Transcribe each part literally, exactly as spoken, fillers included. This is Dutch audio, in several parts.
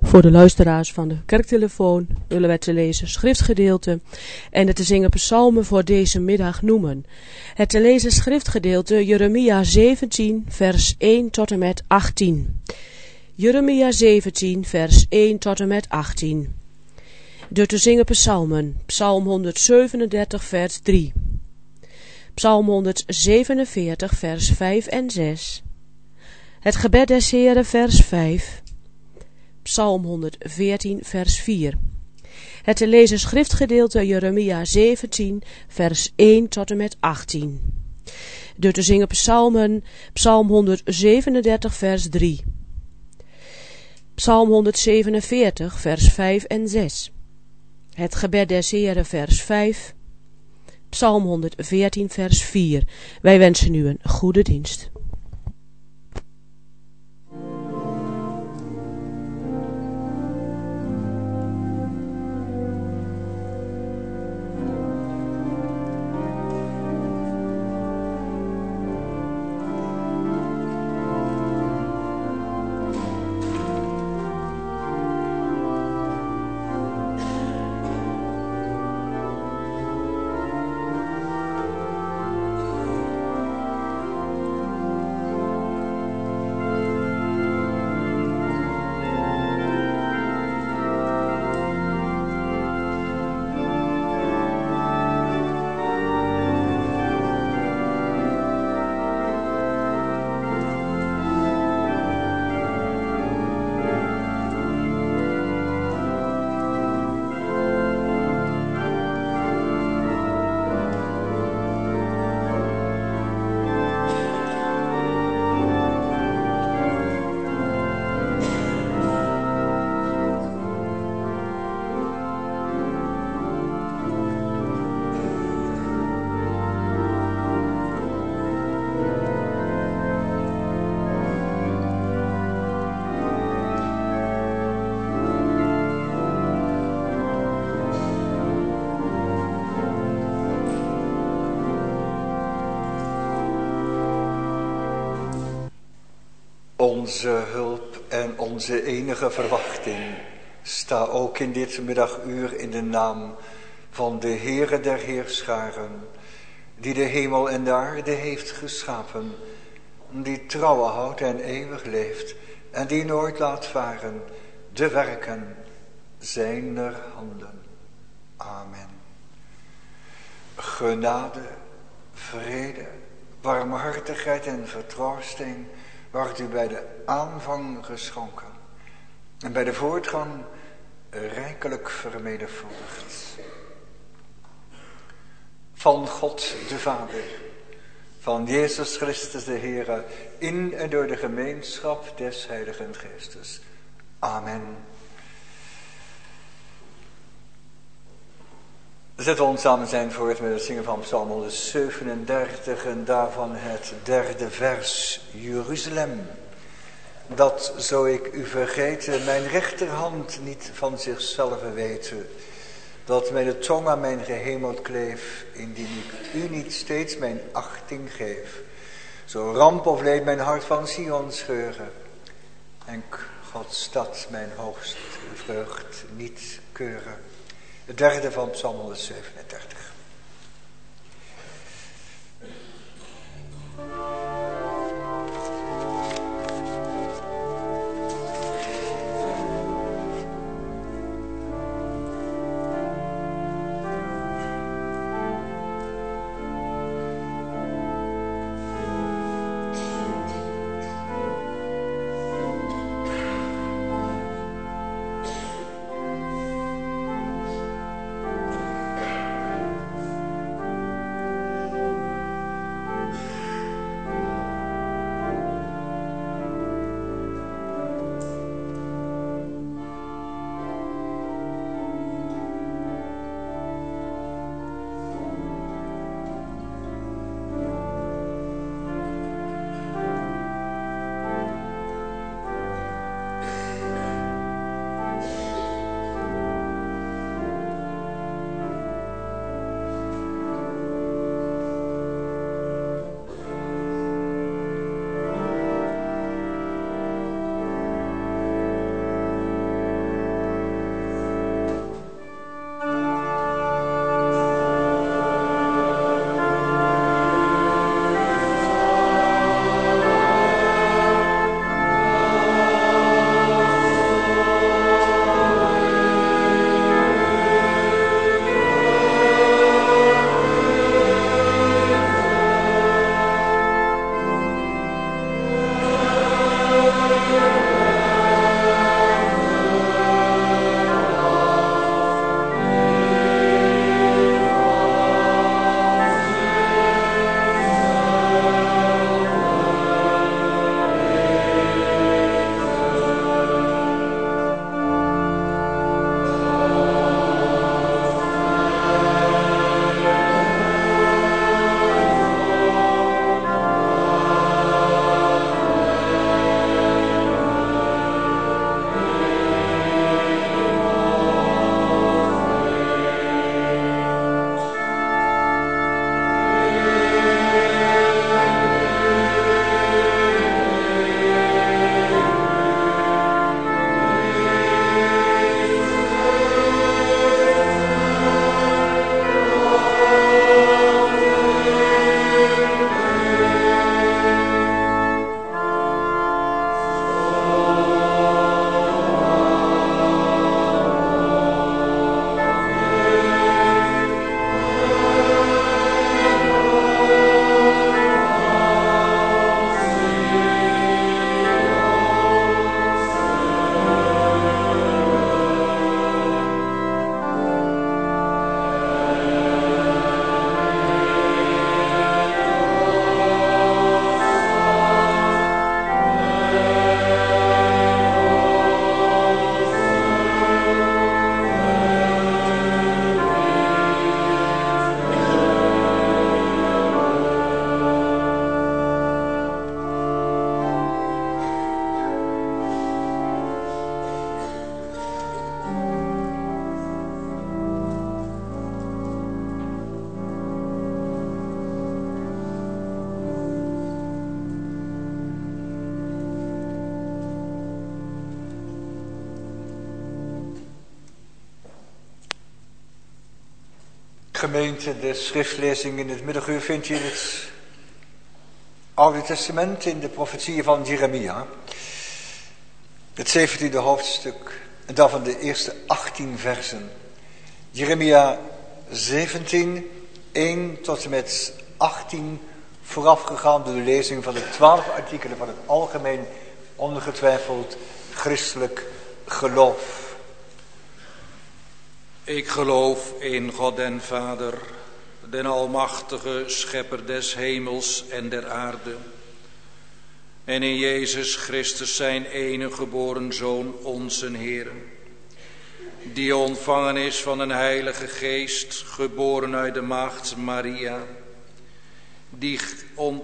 Voor de luisteraars van de kerktelefoon willen wij te lezen schriftgedeelte en het te zingen psalmen voor deze middag noemen. Het te lezen schriftgedeelte Jeremia zeventien vers één tot en met achttien. Jeremia zeventien vers één tot en met achttien. De te zingen psalmen, psalm honderdzevenendertig vers drie. Psalm honderdzevenenveertig vers vijf en zes. Het gebed des Heeren vers vijf. Psalm honderdveertien vers vier. Het te lezen schriftgedeelte Jeremia zeventien vers één tot en met achttien. De te zingen psalmen, psalm honderdzevenendertig vers drie. Psalm honderdzevenenveertig vers vijf en zes. Het gebed des Heeren vers vijf. Psalm honderdveertien vers vier. Wij wensen u een goede dienst. Onze hulp en onze enige verwachting sta ook in dit middaguur in de naam van de Heere der Heerscharen, die de hemel en de aarde heeft geschapen, die trouwe houdt en eeuwig leeft en die nooit laat varen de werken zijner handen. Amen. Genade, vrede, barmhartigheid en vertroosting wordt u bij de aanvang geschonken en bij de voortgang rijkelijk vermenigvuldigd. Van God de Vader, van Jezus Christus de Heere, in en door de gemeenschap des Heiligen Geestes. Amen. Zetten we ons samen zijn voort met het zingen van Psalm honderdzevenendertig en daarvan het derde vers. Jeruzalem, dat zo ik u vergeten, mijn rechterhand niet van zichzelf weten, dat mij de tong aan mijn gehemeld kleef, indien ik u niet steeds mijn achting geef. Zo ramp of leed mijn hart van Sion scheuren, en Gods stad mijn hoogst vreugd niet keuren. Het derde van Psalm honderdzevenendertig. Gemeente, de schriftlezing in het middaguur vind je in het Oude Testament, in de profetieën van Jeremia. Het zeventiende hoofdstuk, en dan van de eerste achttien versen. Jeremia zeventien, één tot en met achttien, voorafgegaan door de lezing van de twaalf artikelen van het algemeen ongetwijfeld christelijk geloof. Ik geloof in God den Vader, den almachtige schepper des hemels en der aarde, en in Jezus Christus zijn enige geboren Zoon, onze Heer, die ontvangen is van een heilige geest, geboren uit de maagd Maria, die, on...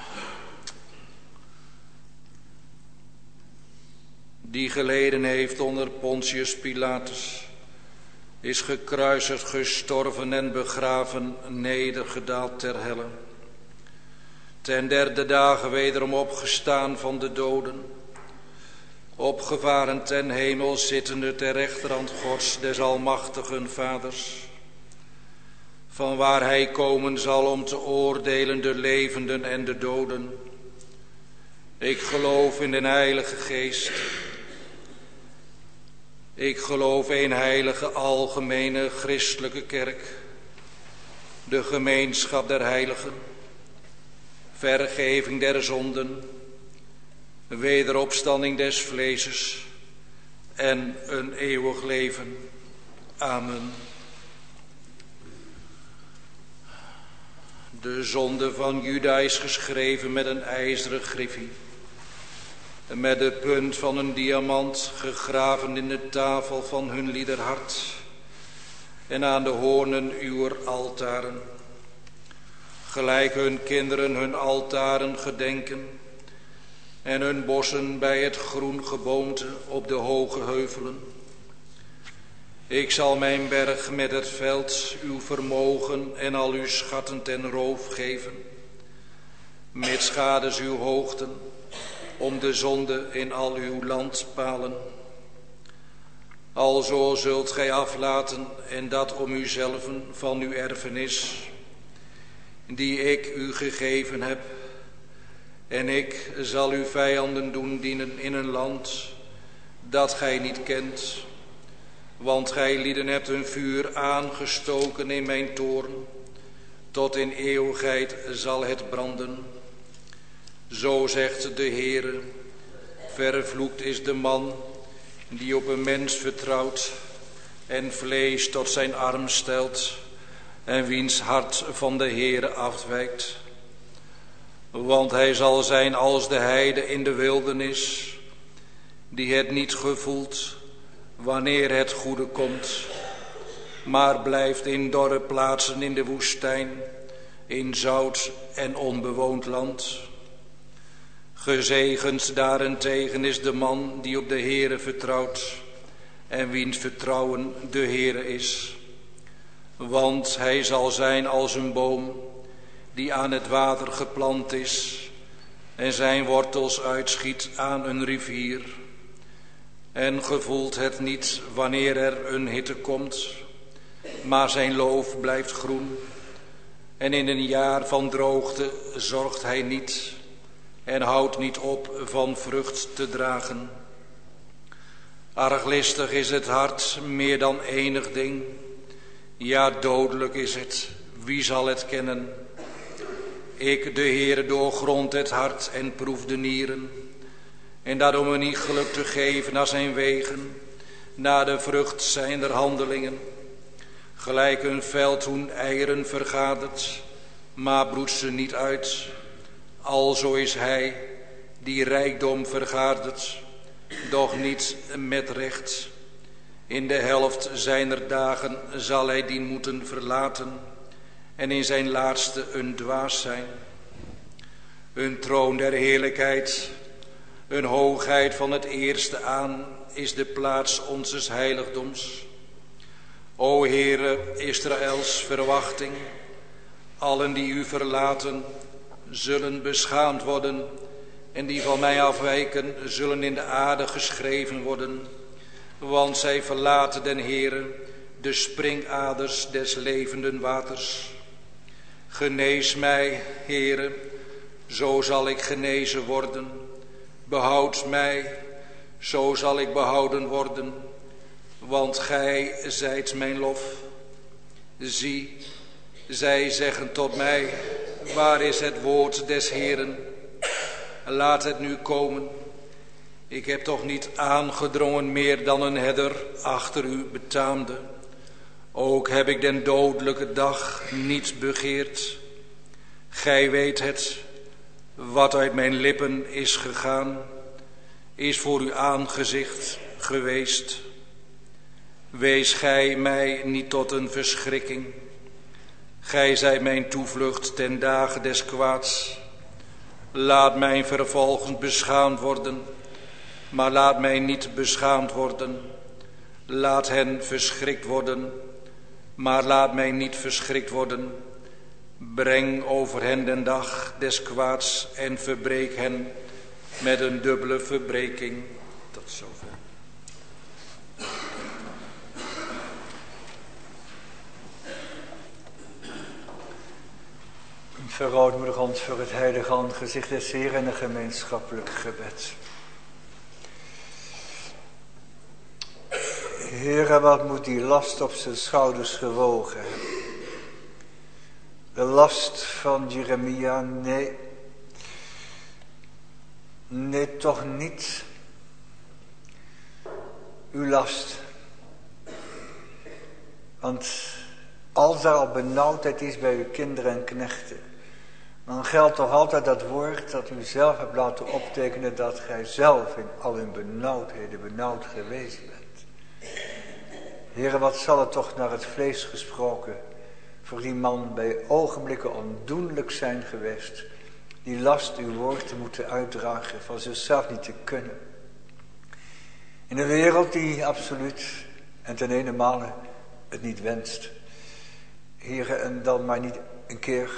die geleden heeft onder Pontius Pilatus, is gekruisigd, gestorven en begraven, nedergedaald ter helle. Ten derde dagen wederom opgestaan van de doden, opgevaren ten hemel, zittende ter rechterhand Gods des almachtigen Vaders, van waar hij komen zal om te oordelen de levenden en de doden. Ik geloof in de Heilige Geest. Ik geloof in heilige algemene christelijke kerk, de gemeenschap der heiligen, vergeving der zonden, wederopstanding des vleeses en een eeuwig leven. Amen. De zonde van Juda is geschreven met een ijzeren griffie, met de punt van een diamant gegraven in de tafel van hun liederhart en aan de hoornen uwer altaren. Gelijk hun kinderen hun altaren gedenken en hun bossen bij het groen geboomte op de hoge heuvelen. Ik zal mijn berg met het veld uw vermogen en al uw schatten ten roof geven, mits gades uw hoogten, om de zonde in al uw land palen. Alzo zult gij aflaten, en dat om uzelven van uw erfenis, die ik u gegeven heb. En ik zal uw vijanden doen dienen in een land dat gij niet kent. Want gij lieden hebt een vuur aangestoken in mijn toorn, tot in eeuwigheid zal het branden. Zo zegt de Heere, vervloekt is de man die op een mens vertrouwt en vlees tot zijn arm stelt en wiens hart van de Heere afwijkt. Want hij zal zijn als de heide in de wildernis, die het niet gevoelt wanneer het goede komt, maar blijft in dorre plaatsen in de woestijn, in zout en onbewoond land. Gezegend daarentegen is de man die op de Heere vertrouwt en wiens vertrouwen de Heere is. Want hij zal zijn als een boom die aan het water geplant is en zijn wortels uitschiet aan een rivier. En gevoelt het niet wanneer er een hitte komt, maar zijn loof blijft groen. En in een jaar van droogte zorgt hij niet en houdt niet op van vrucht te dragen. Arglistig is het hart meer dan enig ding. Ja, dodelijk is het. Wie zal het kennen? Ik, de Heere, doorgrond het hart en proef de nieren. En dat om een niet geluk te geven naar zijn wegen, naar de vrucht zijner handelingen. Gelijk een veldhoen eieren vergadert, maar broedt ze niet uit. Alzo is hij die rijkdom vergadert, doch niet met recht. In de helft zijner dagen zal hij dien moeten verlaten en in zijn laatste een dwaas zijn. Een troon der heerlijkheid, een hoogheid van het eerste aan is de plaats onzes heiligdoms. O Heere, Israëls verwachting, allen die u verlaten zullen beschaamd worden en die van mij afwijken zullen in de aarde geschreven worden. Want zij verlaten den Heere, de springaders des levenden waters. Genees mij, Heere, zo zal ik genezen worden. Behoud mij, zo zal ik behouden worden. Want gij zijt mijn lof. Zie, zij zeggen tot mij, waar is het woord des Heeren? Laat het nu komen. Ik heb toch niet aangedrongen meer dan een herder achter u betaamde. Ook heb ik den dodelijke dag niet begeerd. Gij weet het, wat uit mijn lippen is gegaan, is voor uw aangezicht geweest. Wees gij mij niet tot een verschrikking. Gij zijt mijn toevlucht ten dagen des kwaads. Laat mij vervolgens beschaamd worden, maar laat mij niet beschaamd worden. Laat hen verschrikt worden, maar laat mij niet verschrikt worden. Breng over hen den dag des kwaads en verbreek hen met een dubbele verbreking. Tot zover. Verootmoedig ons voor het heilige aangezicht des Heeren en een gemeenschappelijk gebed. Heere, wat moet die last op zijn schouders gewogen hebben? De last van Jeremia? Nee. Nee, toch niet. Uw last. Want als er al benauwdheid is bij uw kinderen en knechten, dan geldt toch altijd dat woord dat u zelf hebt laten optekenen, dat gij zelf in al uw benauwdheden benauwd geweest bent. Heere, wat zal het toch naar het vlees gesproken voor die man bij ogenblikken ondoenlijk zijn geweest, die last uw woord te moeten uitdragen, van zichzelf niet te kunnen. In een wereld die absoluut en ten ene male het niet wenst. Heere, en dan maar niet een keer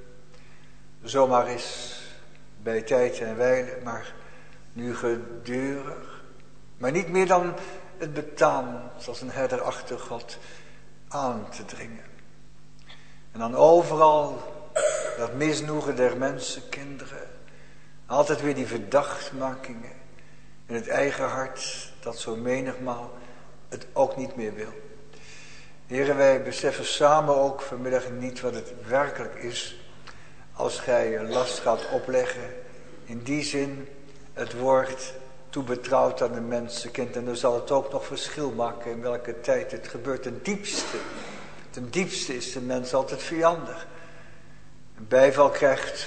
zomaar is bij tijd en wijle, maar nu gedurig. Maar niet meer dan het betaamt als een herder achter God aan te dringen. En dan overal dat misnoegen der mensen, kinderen. Altijd weer die verdachtmakingen in het eigen hart, dat zo menigmaal het ook niet meer wil. Heren, wij beseffen samen ook vanmiddag niet wat het werkelijk is als gij een last gaat opleggen. In die zin het woord toebetrouwd aan de mensenkind. En dan zal het ook nog verschil maken in welke tijd het gebeurt. Ten diepste, ten diepste is de mens altijd vijandig. Een bijval krijgt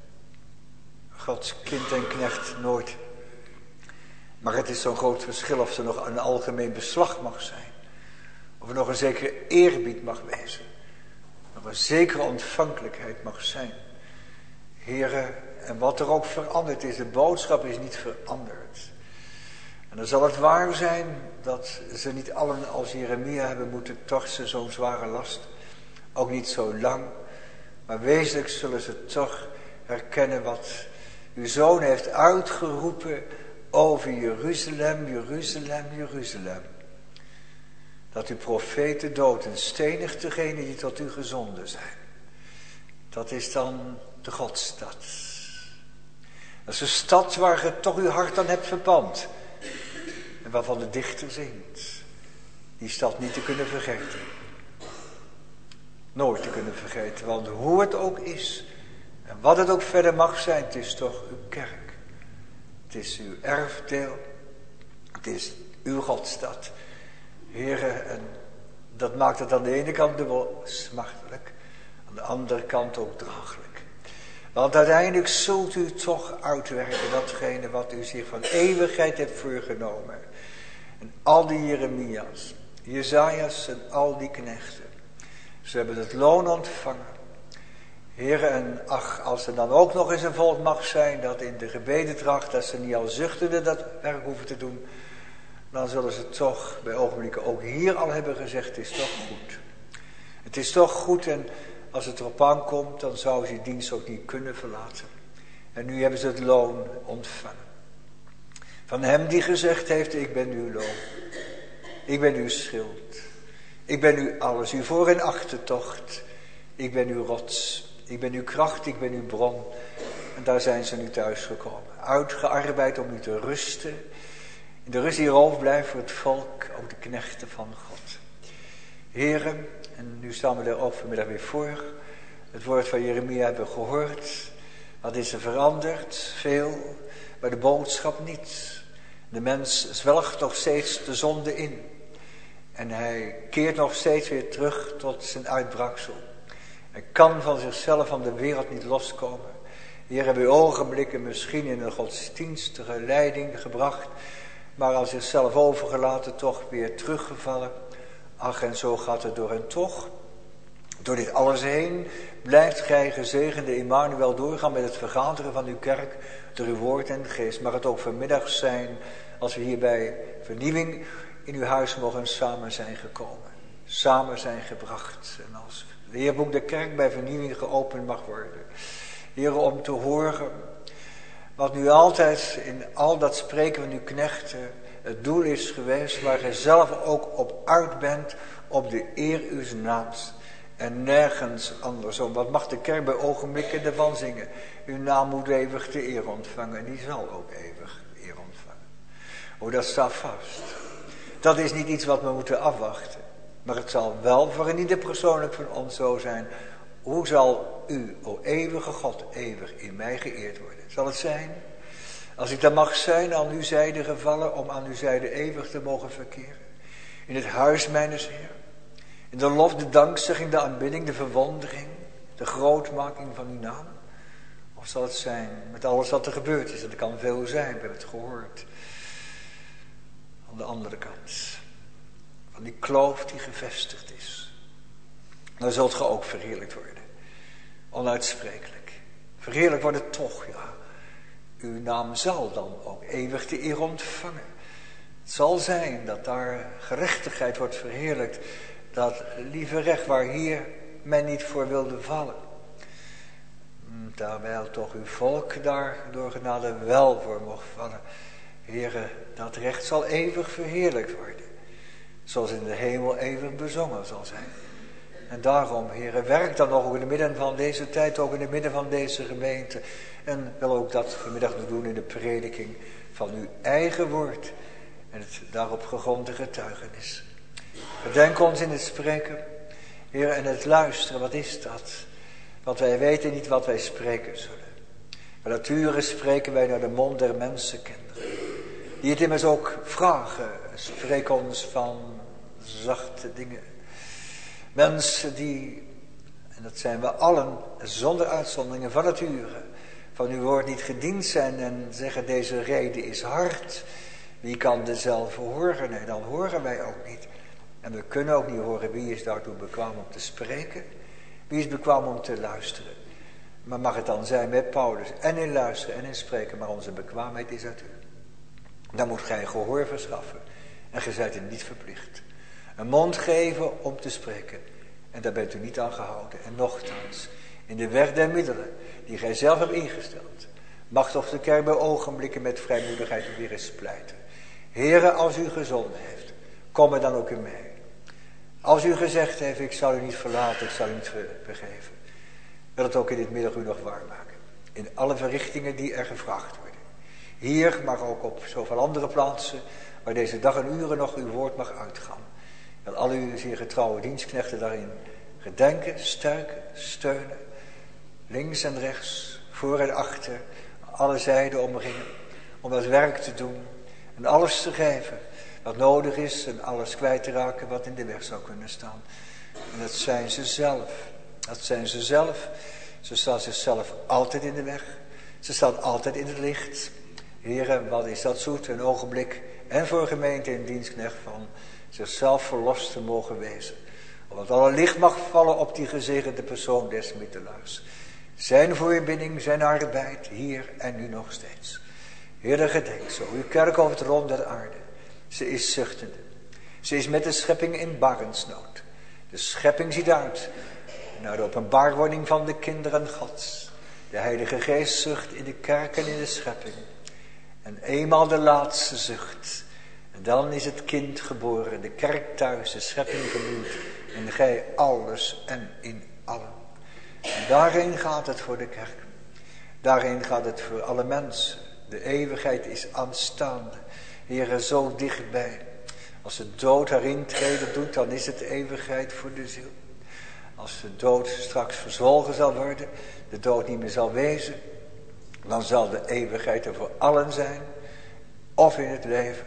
Gods kind en knecht nooit. Maar het is zo'n groot verschil of er nog een algemeen beslag mag zijn. Of er nog een zekere eerbied mag wezen. Nog een zekere ontvankelijkheid mag zijn. Heren, en wat er ook veranderd is, de boodschap is niet veranderd. En dan zal het waar zijn dat ze niet allen als Jeremia hebben moeten torsen, zo'n zware last. Ook niet zo lang. Maar wezenlijk zullen ze toch herkennen wat uw zoon heeft uitgeroepen over Jeruzalem, Jeruzalem, Jeruzalem. Dat uw profeten dood en stenigt degenen die tot u gezonden zijn. Dat is dan de Godstad. Dat is een stad waar je toch uw hart aan hebt verpand. En waarvan de dichter zingt. Die stad niet te kunnen vergeten. Nooit te kunnen vergeten. Want hoe het ook is. En wat het ook verder mag zijn. Het is toch uw kerk. Het is uw erfdeel. Het is uw Godstad. Heren, en dat maakt het aan de ene kant dubbel smartelijk. Aan de andere kant ook draaglijk. Want uiteindelijk zult u toch uitwerken datgene wat u zich van eeuwigheid heeft voorgenomen. En al die Jeremia's, Jesaja's en al die knechten. Ze hebben het loon ontvangen. Heren, en ach, als er dan ook nog eens een volk mag zijn dat in de gebedendracht, dat ze niet al zuchtende dat werk hoeven te doen, dan zullen ze toch bij ogenblikken ook hier al hebben gezegd, het is toch goed. Het is toch goed en als het erop aankomt, dan zou ze die dienst ook niet kunnen verlaten. En nu hebben ze het loon ontvangen. Van hem die gezegd heeft, ik ben uw loon. Ik ben uw schild. Ik ben uw alles, uw voor- en achtertocht. Ik ben uw rots. Ik ben uw kracht, ik ben uw bron. En daar zijn ze nu thuisgekomen. Uitgearbeid om u te rusten. In de rust die er blijft voor het volk, ook de knechten van God. Heren, en nu staan we er ook vanmiddag weer voor. Het woord van Jeremia hebben we gehoord. Wat is er veranderd? Veel. Maar de boodschap niet. De mens zwelgt nog steeds de zonde in. En hij keert nog steeds weer terug tot zijn uitbraksel. Hij kan van zichzelf, van de wereld niet loskomen. Hier hebben we ogenblikken misschien in een godsdienstige leiding gebracht. Maar aan zichzelf overgelaten, toch weer teruggevallen. Ach, en zo gaat het door hen toch. Door dit alles heen blijft gij gezegende Immanuel doorgaan met het vergaderen van uw kerk. Door uw woord en geest. Mag het ook vanmiddag zijn als we hier bij vernieuwing in uw huis mogen samen zijn gekomen. Samen zijn gebracht. En als het leerboek de kerk bij vernieuwing geopend mag worden. Heer, om te horen wat nu altijd in al dat spreken van uw knechten het doel is geweest. Waar gij zelf ook op uit bent op de eer uws naams. En nergens andersom. Wat mag de kerk bij ogenblikken ervan zingen? Uw naam moet eeuwig de eer ontvangen. En die zal ook eeuwig de eer ontvangen. Oh, dat staat vast. Dat is niet iets wat we moeten afwachten. Maar het zal wel voor een ieder persoonlijk van ons zo zijn. Hoe zal u, o eeuwige God, eeuwig in mij geëerd worden? Zal het zijn? Als ik dan mag zijn, aan uw zijde gevallen, om aan uw zijde eeuwig te mogen verkeren. In het huis mijnes Heer. In de lof, de dankzegging, de aanbidding, de verwondering, de grootmaking van uw naam. Of zal het zijn met alles wat er gebeurd is? Dat kan veel zijn, we hebben het gehoord. Aan de andere kant. Van die kloof die gevestigd is. Dan zult ge ook verheerlijkt worden. Onuitsprekelijk. Verheerlijkt worden toch, ja. Uw naam zal dan ook eeuwig de eer ontvangen. Het zal zijn dat daar gerechtigheid wordt verheerlijkt. Dat lieve recht waar hier men niet voor wilde vallen. Terwijl toch uw volk daar door genade wel voor mocht vallen. Heere, dat recht zal eeuwig verheerlijkt worden. Zoals in de hemel eeuwig bezongen zal zijn. En daarom, Heere, werk dan nog ook in het midden van deze tijd, ook in het midden van deze gemeente. En wil ook dat vanmiddag doen in de prediking van uw eigen woord. En het daarop gegronde getuigenis. Gedenk ons in het spreken, Heer, en het luisteren. Wat is dat? Want wij weten niet wat wij spreken zullen. Maar natuurlijk spreken wij naar de mond der mensenkinderen. Die het immers ook vragen. Spreek ons van zachte dingen. Mensen die, en dat zijn we allen, zonder uitzonderingen van het uren, van uw woord niet gediend zijn en zeggen deze reden is hard. Wie kan dezelfde horen? Nee, dan horen wij ook niet. En we kunnen ook niet horen wie is daartoe bekwaam om te spreken. Wie is bekwaam om te luisteren. Maar mag het dan zijn met Paulus en in luisteren en in spreken. Maar onze bekwaamheid is uit u. Dan moet gij gehoor verschaffen. En gij zijt er niet verplicht. Een mond geven om te spreken. En daar bent u niet aan gehouden. En nochtans, in de weg der middelen die gij zelf hebt ingesteld. Mag toch de kerk bij ogenblikken met vrijmoedigheid weer eens pleiten. Heere, als u gezonden heeft, kom er dan ook in mij. Als u gezegd heeft, ik zal u niet verlaten, ik zal u niet vergeven. Wil het ook in dit middag u nog waarmaken. In alle verrichtingen die er gevraagd worden. Hier, maar ook op zoveel andere plaatsen, waar deze dag en uren nog uw woord mag uitgaan. Dat al uw zeer getrouwe dienstknechten daarin gedenken, sterken, steunen. Links en rechts, voor en achter, alle zijden omringen. Om dat werk te doen en alles te geven wat nodig is en alles kwijt te raken wat in de weg zou kunnen staan. En dat zijn ze zelf. Dat zijn ze zelf. Ze staan zichzelf altijd in de weg. Ze staan altijd in het licht. Heren, wat is dat zoet, een ogenblik. En voor gemeente en dienstknecht van zichzelf verlost te mogen wezen. Omdat alle licht mag vallen op die gezegende persoon des middelaars. Zijn voorbinding, zijn arbeid, hier en nu nog steeds. Heer, gedenk zo, uw kerk over het rond der aarde. Ze is zuchtende. Ze is met de schepping in barensnood. De schepping ziet uit naar de openbaarwording van de kinderen Gods. De Heilige Geest zucht in de kerk en in de schepping. En eenmaal de laatste zucht. En dan is het kind geboren, de kerk thuis, de schepping gebloeid. En gij alles en in allen. En daarheen gaat het voor de kerk. Daarheen gaat het voor alle mensen. De eeuwigheid is aanstaande. Heere, zo dichtbij. Als de dood haar intreden doet, dan is het eeuwigheid voor de ziel. Als de dood straks verzwolgen zal worden, de dood niet meer zal wezen, dan zal de eeuwigheid er voor allen zijn. Of in het leven,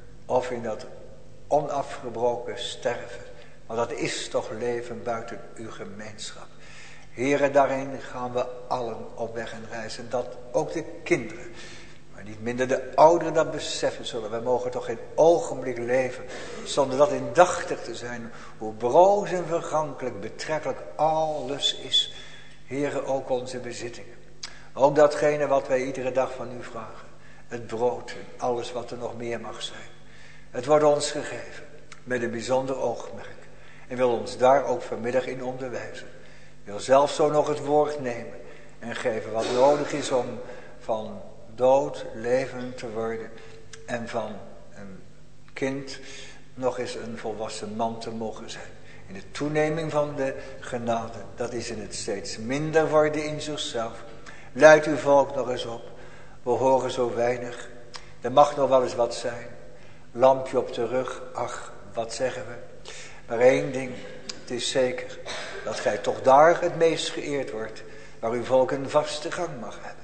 of in dat onafgebroken sterven. Want dat is toch leven buiten uw gemeenschap. Heere, daarheen gaan we allen op weg en reizen. Dat ook de kinderen, maar niet minder de ouderen dat beseffen zullen. Wij mogen toch geen ogenblik leven zonder dat indachtig te zijn. Hoe broos en vergankelijk betrekkelijk alles is. Heere, ook onze bezittingen. Ook datgene wat wij iedere dag van u vragen. Het brood en alles wat er nog meer mag zijn. Het wordt ons gegeven met een bijzonder oogmerk. En wil ons daar ook vanmiddag in onderwijzen. Wil zelf zo nog het woord nemen en geven wat nodig is om van dood levend te worden. En van een kind nog eens een volwassen man te mogen zijn. In de toeneming van de genade, dat is in het steeds minder worden in zichzelf. Luid uw volk nog eens op. We horen zo weinig. Er mag nog wel eens wat zijn. Lampje op de rug, ach, wat zeggen we. Maar één ding, het is zeker dat gij toch daar het meest geëerd wordt. Waar uw volk een vaste gang mag hebben.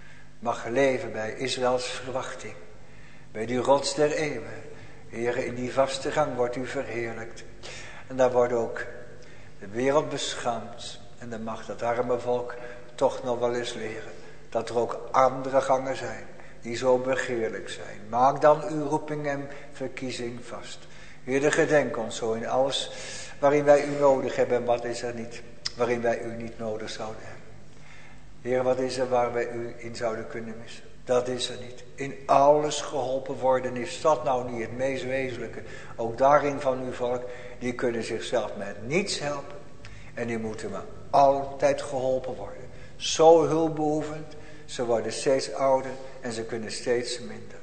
Mag leven bij Israëls verwachting. Bij die rots der eeuwen. Heere, in die vaste gang wordt u verheerlijkt. En daar wordt ook de wereld beschaamd. En dan mag dat arme volk toch nog wel eens leren. Dat er ook andere gangen zijn. Die zo begeerlijk zijn. Maak dan uw roeping en verkiezing vast. Heer, gedenk ons zo in alles waarin wij u nodig hebben. En wat is er niet waarin wij u niet nodig zouden hebben. Heer, wat is er waar wij u in zouden kunnen missen. Dat is er niet. In alles geholpen worden, is dat nou niet het meest wezenlijke. Ook daarin van uw volk, die kunnen zichzelf met niets helpen. En die moeten maar altijd geholpen worden. Zo hulpbehoevend, ze worden steeds ouder en ze kunnen steeds minder.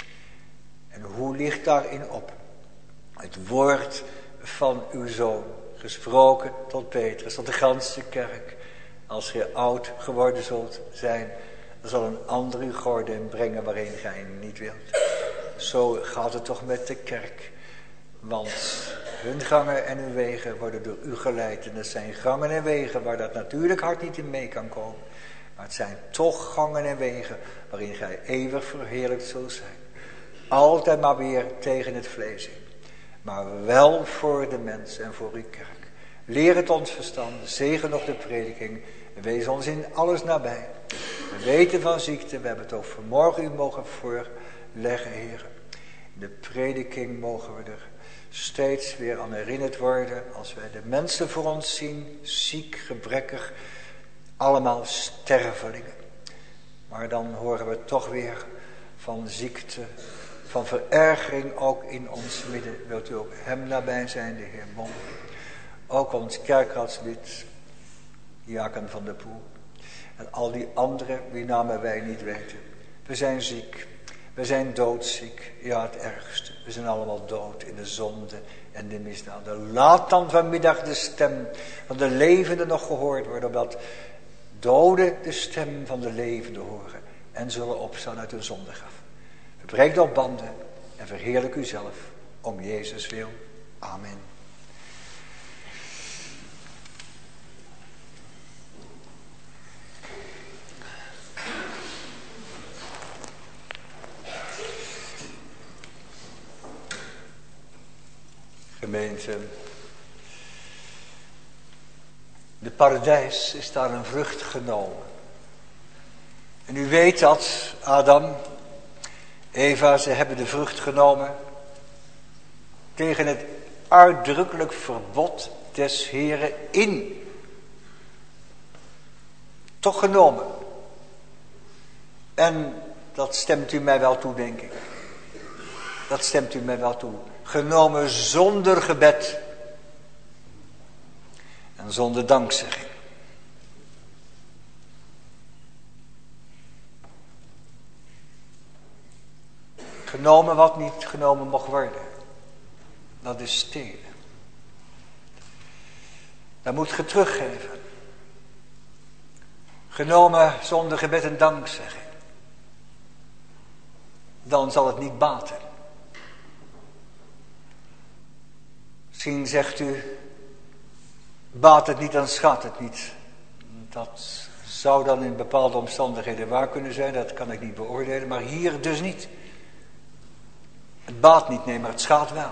En hoe ligt daarin op? Het woord van uw zoon, gesproken tot Petrus, tot de ganse kerk. Als gij oud geworden zult zijn, dan zal een ander uw gordijn brengen waarin gij niet wilt. Zo gaat het toch met de kerk. Want hun gangen en hun wegen worden door u geleid. En dat zijn gangen en wegen waar dat natuurlijk hart niet in mee kan komen. Maar het zijn toch gangen en wegen waarin gij eeuwig verheerlijkt zult zijn. Altijd maar weer tegen het vlees in. Maar wel voor de mens en voor uw kerk. Leer het ons verstand, zegen nog de prediking. En wees ons in alles nabij. We weten van ziekte, we hebben het ook vanmorgen u mogen voorleggen, Heer. In de prediking mogen we er steeds weer aan herinnerd worden. Als wij de mensen voor ons zien, ziek, gebrekkig, allemaal stervelingen. Maar dan horen we toch weer van ziekte, van verergering ook in ons midden. Wilt u ook hem nabij zijn, de Heer Bon. Ook ons kerkradslid, Jaken van der Poel. En al die anderen, wie namen wij niet weten. We zijn ziek. We zijn doodziek. Ja, het ergste. We zijn allemaal dood in de zonde en de misdaden. Laat dan vanmiddag de stem van de levende nog gehoord worden. Opdat doden de stem van de levende horen. En zullen opstaan uit hun zondegraf. Verbreek de banden en verheerlijk u zelf. Om Jezus wil. Amen. Gemeente, de paradijs is daar een vrucht genomen. En u weet dat, Adam, Eva, ze hebben de vrucht genomen tegen het uitdrukkelijk verbod des Heren in. Toch genomen. En dat stemt u mij wel toe, denk ik. Dat stemt u mij wel toe. Genomen zonder gebed. En zonder dankzegging. genomen wat niet genomen mocht worden. Dat is stelen. Dat moet je teruggeven. Genomen zonder gebed en dankzegging. Dan zal het niet baten. Misschien zegt u, baat het niet, dan schaadt het niet. Dat zou dan in bepaalde omstandigheden waar kunnen zijn, dat kan ik niet beoordelen, maar hier dus niet. Het baat niet, nee, maar het schaadt wel.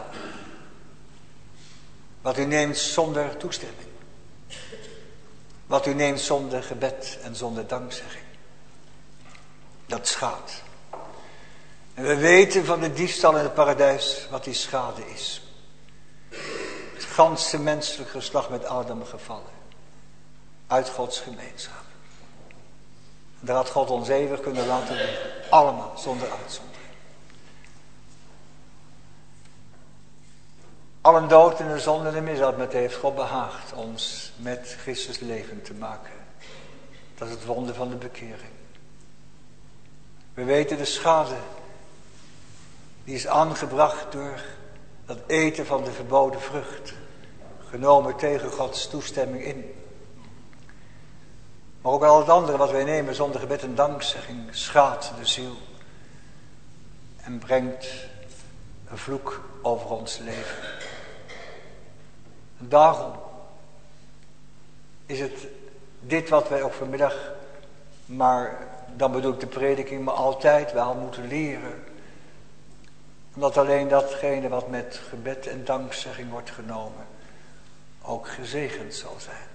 Wat u neemt zonder toestemming. Wat u neemt zonder gebed en zonder dankzegging. Dat schaadt. En we weten van de diefstal in het paradijs wat die schade is. Het ganse menselijk geslacht met Adam gevallen. Uit Gods gemeenschap. En daar had God ons eeuwig kunnen laten leven. Allemaal, zonder uitzondering. Allen dood in de zonde en de misdaad met heeft God behaagd ons met Christus leven te maken. Dat is het wonder van de bekering. We weten de schade die is aangebracht door dat eten van de verboden vrucht. Genomen tegen Gods toestemming in. Maar ook al het andere wat wij nemen zonder gebed en dankzegging schaadt de ziel. En brengt een vloek over ons leven. En daarom is het dit wat wij ook vanmiddag, maar dan bedoel ik de prediking, maar altijd wel moeten leren. Omdat alleen datgene wat met gebed en dankzegging wordt genomen, ook gezegend zal zijn.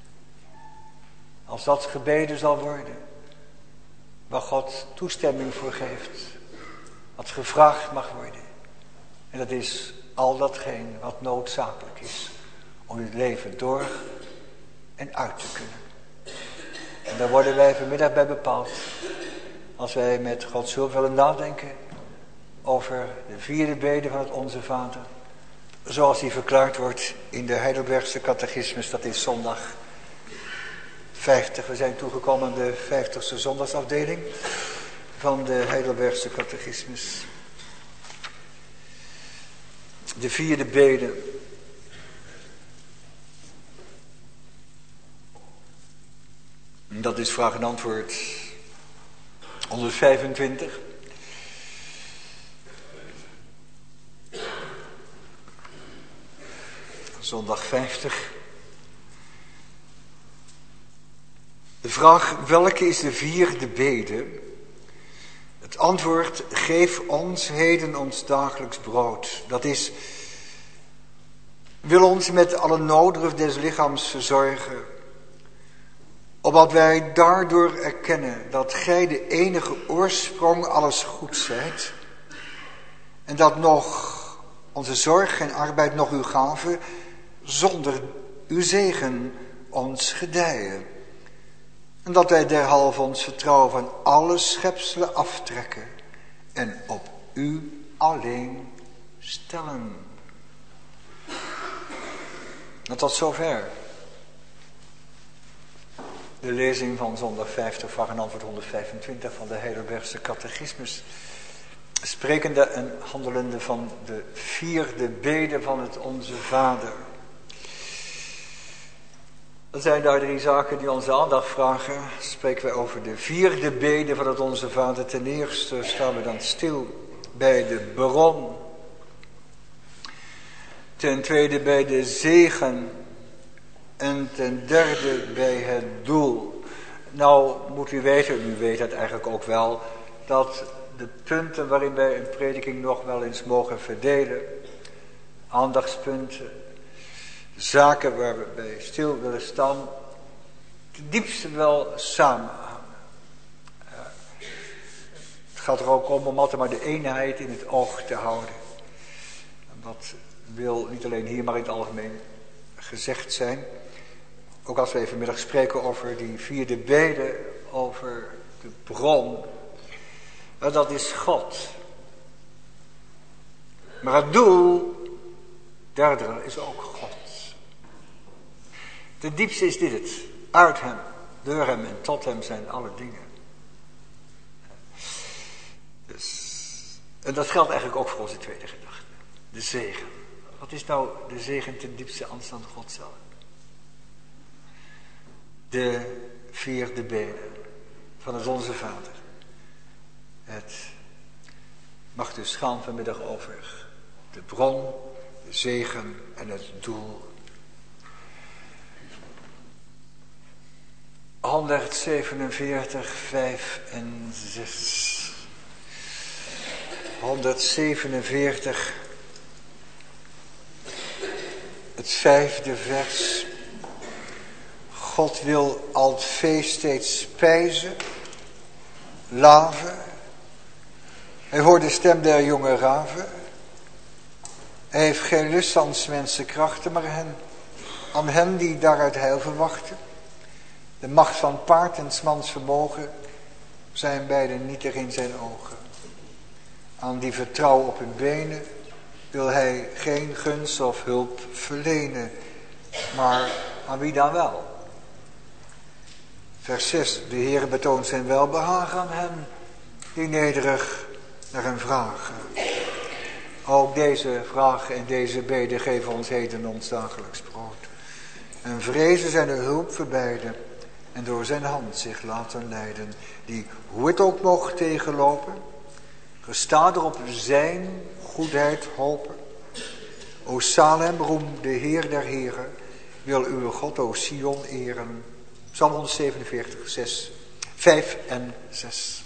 Als dat gebeden zal worden, waar God toestemming voor geeft, wat gevraagd mag worden. En dat is al datgene wat noodzakelijk is om het leven door en uit te kunnen. En daar worden wij vanmiddag bij bepaald. Als wij met Gods hulp willen nadenken over de vierde bede van het Onze Vader. Zoals die verklaard wordt in de Heidelbergse catechismus, dat is zondag vijftig. We zijn toegekomen aan de vijftigste zondagsafdeling van de Heidelbergse catechismus. De vierde bede. Dat is vraag en antwoord honderdvijfentwintig. Zondag vijftig. De vraag, welke is de vierde bede? Het antwoord, geef ons heden ons dagelijks brood. Dat is, wil ons met alle noden des lichaams verzorgen. Opdat wij daardoor erkennen dat gij de enige oorsprong alles goed zijt. En dat nog onze zorg en arbeid nog uw gave zonder uw zegen ons gedijen. En dat wij derhalve ons vertrouwen van alle schepselen aftrekken en op u alleen stellen. En tot zover de lezing van zondag vijftig, vraag en antwoord honderdvijfentwintig van de Heidelbergse catechismus. Sprekende en handelende van de vierde bede van het Onze Vader. Er zijn daar drie zaken die onze aandacht vragen. Spreken wij over de vierde bede van het Onze Vader. Ten eerste staan we dan stil bij de bron. Ten tweede bij de zegen. En ten derde bij het doel. Nou moet u weten, u weet het eigenlijk ook wel, dat de punten waarin wij een prediking nog wel eens mogen verdelen, aandachtspunten, zaken waar we bij stil willen staan, het diepste wel samenhangen. Uh, het gaat er ook om om altijd maar de eenheid in het oog te houden. En dat wil niet alleen hier, maar in het algemeen gezegd zijn. Ook als we vanmiddag spreken over die vierde bede, over de bron. Uh, dat is God. Maar het doel, derde, is ook God. Ten diepste is dit het. Uit hem, door hem en tot hem zijn alle dingen. Dus En dat geldt eigenlijk ook voor onze tweede gedachte. De zegen. Wat is nou de zegen ten diepste aanstaande God zelf? De vierde benen van het Onze Vader. Het mag dus gaan vanmiddag over de bron, de zegen en het doel. honderdzevenenveertig, vijf en zes. honderdzevenenveertig, het vijfde vers. God wil al het vee steeds spijzen, laven. Hij hoort de stem der jonge raven. Hij heeft geen lust aan 's mensen krachten, maar hen, aan hen die daaruit heil verwachten. De macht van paard en 's mans vermogen zijn beiden niet er in zijn ogen. Aan die vertrouwen op hun benen wil hij geen gunst of hulp verlenen. Maar aan wie dan wel? Vers zes. De Heer betoont zijn welbehagen aan hen die nederig naar hem vragen. Ook deze vragen en deze beden geven ons heden ons dagelijks brood. En vrezen zijn de hulp verbeiden en door zijn hand zich laten leiden. Die, hoe het ook mocht tegenlopen, gestadig op zijn goedheid hopen. O Salem, roem de Heer der Heren, wil uw God, o Sion, eren. Psalm honderdzevenenveertig, zes, vijf en zes.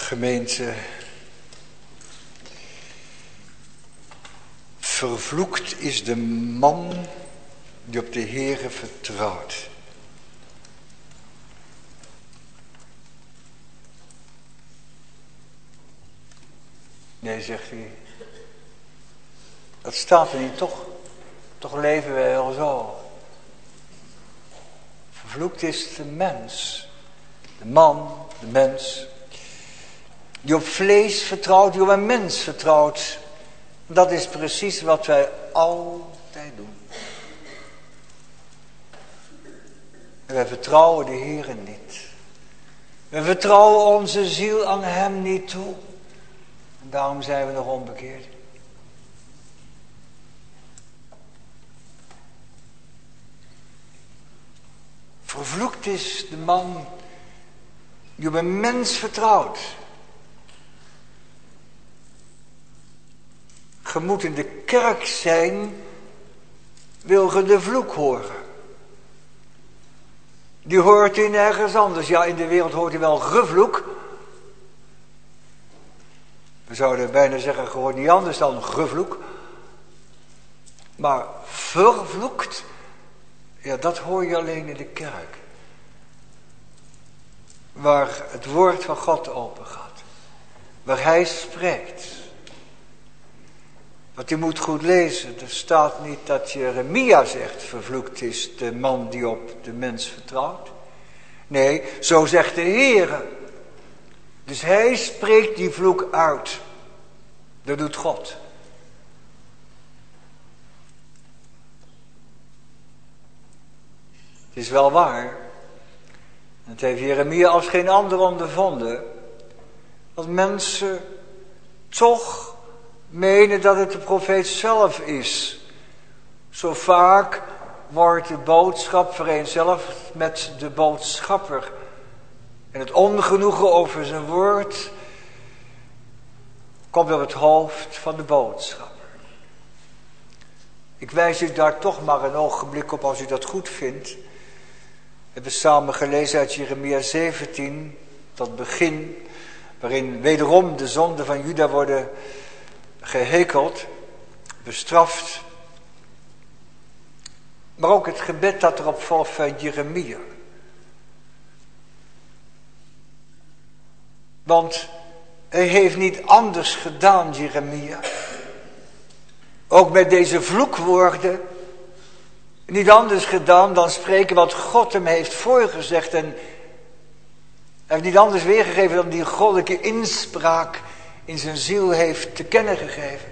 Gemeente, vervloekt is de man die op de Heere vertrouwt. Nee, zegt hij, dat staat er niet, toch? Toch leven wij al zo. Vervloekt is de mens, de man, de mens, die op vlees vertrouwt, die op een mens vertrouwt. Dat is precies wat wij altijd doen. En wij vertrouwen de Heere niet. We vertrouwen onze ziel aan hem niet toe. En daarom zijn we nog onbekeerd. Vervloekt is de man die op een mens vertrouwt. Je moet in de kerk zijn, wil je de vloek horen. Die hoort hij nergens anders. Ja, in de wereld hoort hij wel gevloek. We zouden bijna zeggen, je hoort niet anders dan gevloek. Maar vervloekt, ja, dat hoor je alleen in de kerk. Waar het woord van God open gaat. Waar hij spreekt. Want je moet goed lezen. Er staat niet dat Jeremia zegt, vervloekt is de man die op de mens vertrouwt. Nee, zo zegt de Heere. Dus hij spreekt die vloek uit. Dat doet God. Het is wel waar. Het heeft Jeremia als geen ander ondervonden. Dat mensen toch menen dat het de profeet zelf is. Zo vaak wordt de boodschap vereenzelvigd met de boodschapper. En het ongenoegen over zijn woord komt op het hoofd van de boodschapper. Ik wijs u daar toch maar een ogenblik op als u dat goed vindt. We hebben samen gelezen uit Jeremia zeventien, dat begin, waarin wederom de zonden van Juda worden gehekeld, bestraft. Maar ook het gebed dat erop volgt van Jeremia. Want hij heeft niet anders gedaan, Jeremia. Ook met deze vloekwoorden. Niet anders gedaan dan spreken wat God hem heeft voorgezegd. En hij heeft niet anders weergegeven dan die goddelijke inspraak in zijn ziel heeft te kennen gegeven.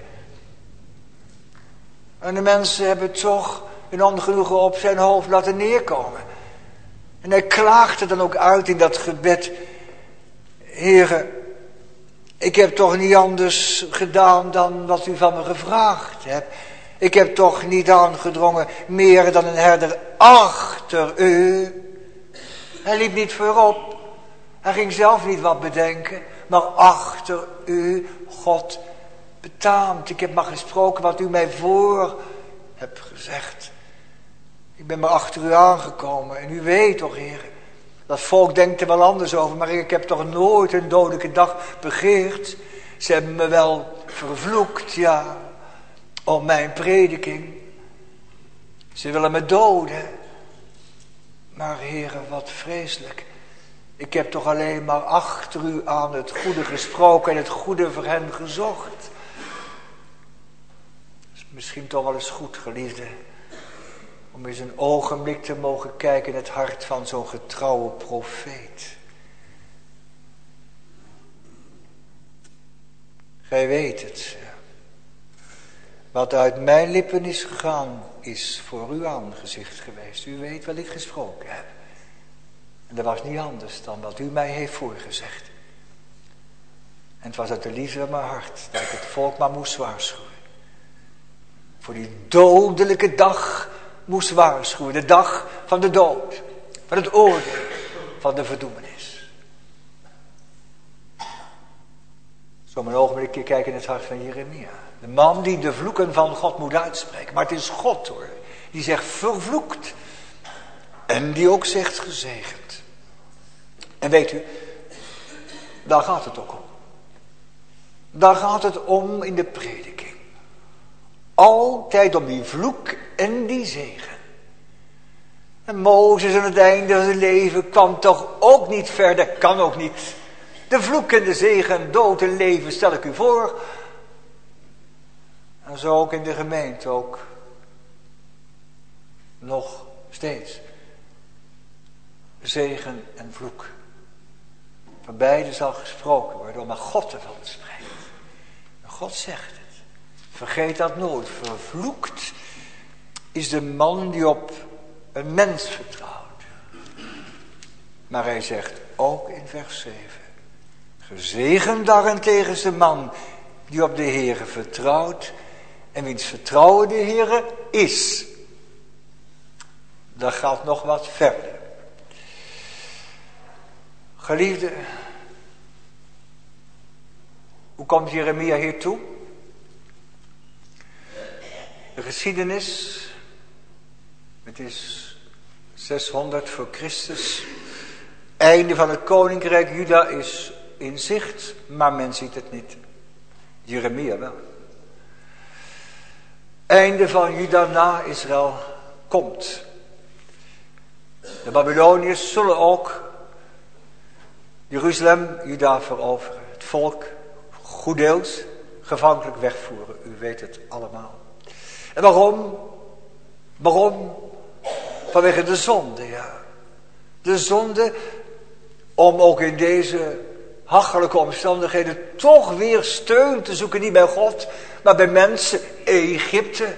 En de mensen hebben toch hun ongenoegen op zijn hoofd laten neerkomen. En hij klaagde dan ook uit in dat gebed. Heere, ik heb toch niet anders gedaan dan wat u van me gevraagd hebt. Ik heb toch niet aangedrongen meer dan een herder achter u. Hij liep niet voorop. Hij ging zelf niet wat bedenken. Maar achter u, God, betaamt. Ik heb maar gesproken wat u mij voor hebt gezegd. Ik ben maar achter u aangekomen. En u weet toch, Heer, dat volk denkt er wel anders over. Maar ik heb toch nooit een dodelijke dag begeerd. Ze hebben me wel vervloekt, ja, om mijn prediking. Ze willen me doden. Maar Heer, wat vreselijk. Ik heb toch alleen maar achter u aan het goede gesproken en het goede voor hen gezocht. Het is misschien toch wel eens goed, geliefde, om eens een ogenblik te mogen kijken in het hart van zo'n getrouwe profeet. Gij weet het. Wat uit mijn lippen is gegaan, is voor uw aangezicht geweest. U weet wat ik gesproken heb. En dat was niet anders dan wat u mij heeft voorgezegd. En het was uit de liefde van mijn hart dat ik het volk maar moest waarschuwen. Voor die dodelijke dag moest waarschuwen. De dag van de dood. Van het oordeel. Van de verdoemenis. Zo maar een ogenblikje kijken in het hart van Jeremia. De man die de vloeken van God moet uitspreken. Maar het is God, hoor. Die zegt vervloekt. En die ook zegt gezegend. En weet u, daar gaat het ook om. Daar gaat het om in de prediking. Altijd om die vloek en die zegen. En Mozes aan het einde van zijn leven kwam toch ook niet verder, kan ook niet. De vloek en de zegen, dood en leven stel ik u voor. En zo ook in de gemeente ook. Nog steeds. Zegen en vloek. Van beide zal gesproken worden, maar God ervan spreekt. En God zegt het. Vergeet dat nooit. Vervloekt is de man die op een mens vertrouwt. Maar hij zegt ook in vers zeven. Gezegend daarentegen is de man die op de Heere vertrouwt. En wiens vertrouwen de Heere is. Dat gaat nog wat verder. Geliefde, hoe komt Jeremia hier toe? De geschiedenis, het is zeshonderd voor Christus. Einde van het koninkrijk Juda is in zicht, maar men ziet het niet. Jeremia wel. Einde van Juda na Israël komt. De Babyloniërs zullen ook Jeruzalem, Juda veroveren. Het volk goed deels gevankelijk wegvoeren. U weet het allemaal. En waarom? Waarom? Vanwege de zonde, ja. De zonde om ook in deze hachelijke omstandigheden toch weer steun te zoeken. Niet bij God, maar bij mensen. Egypte.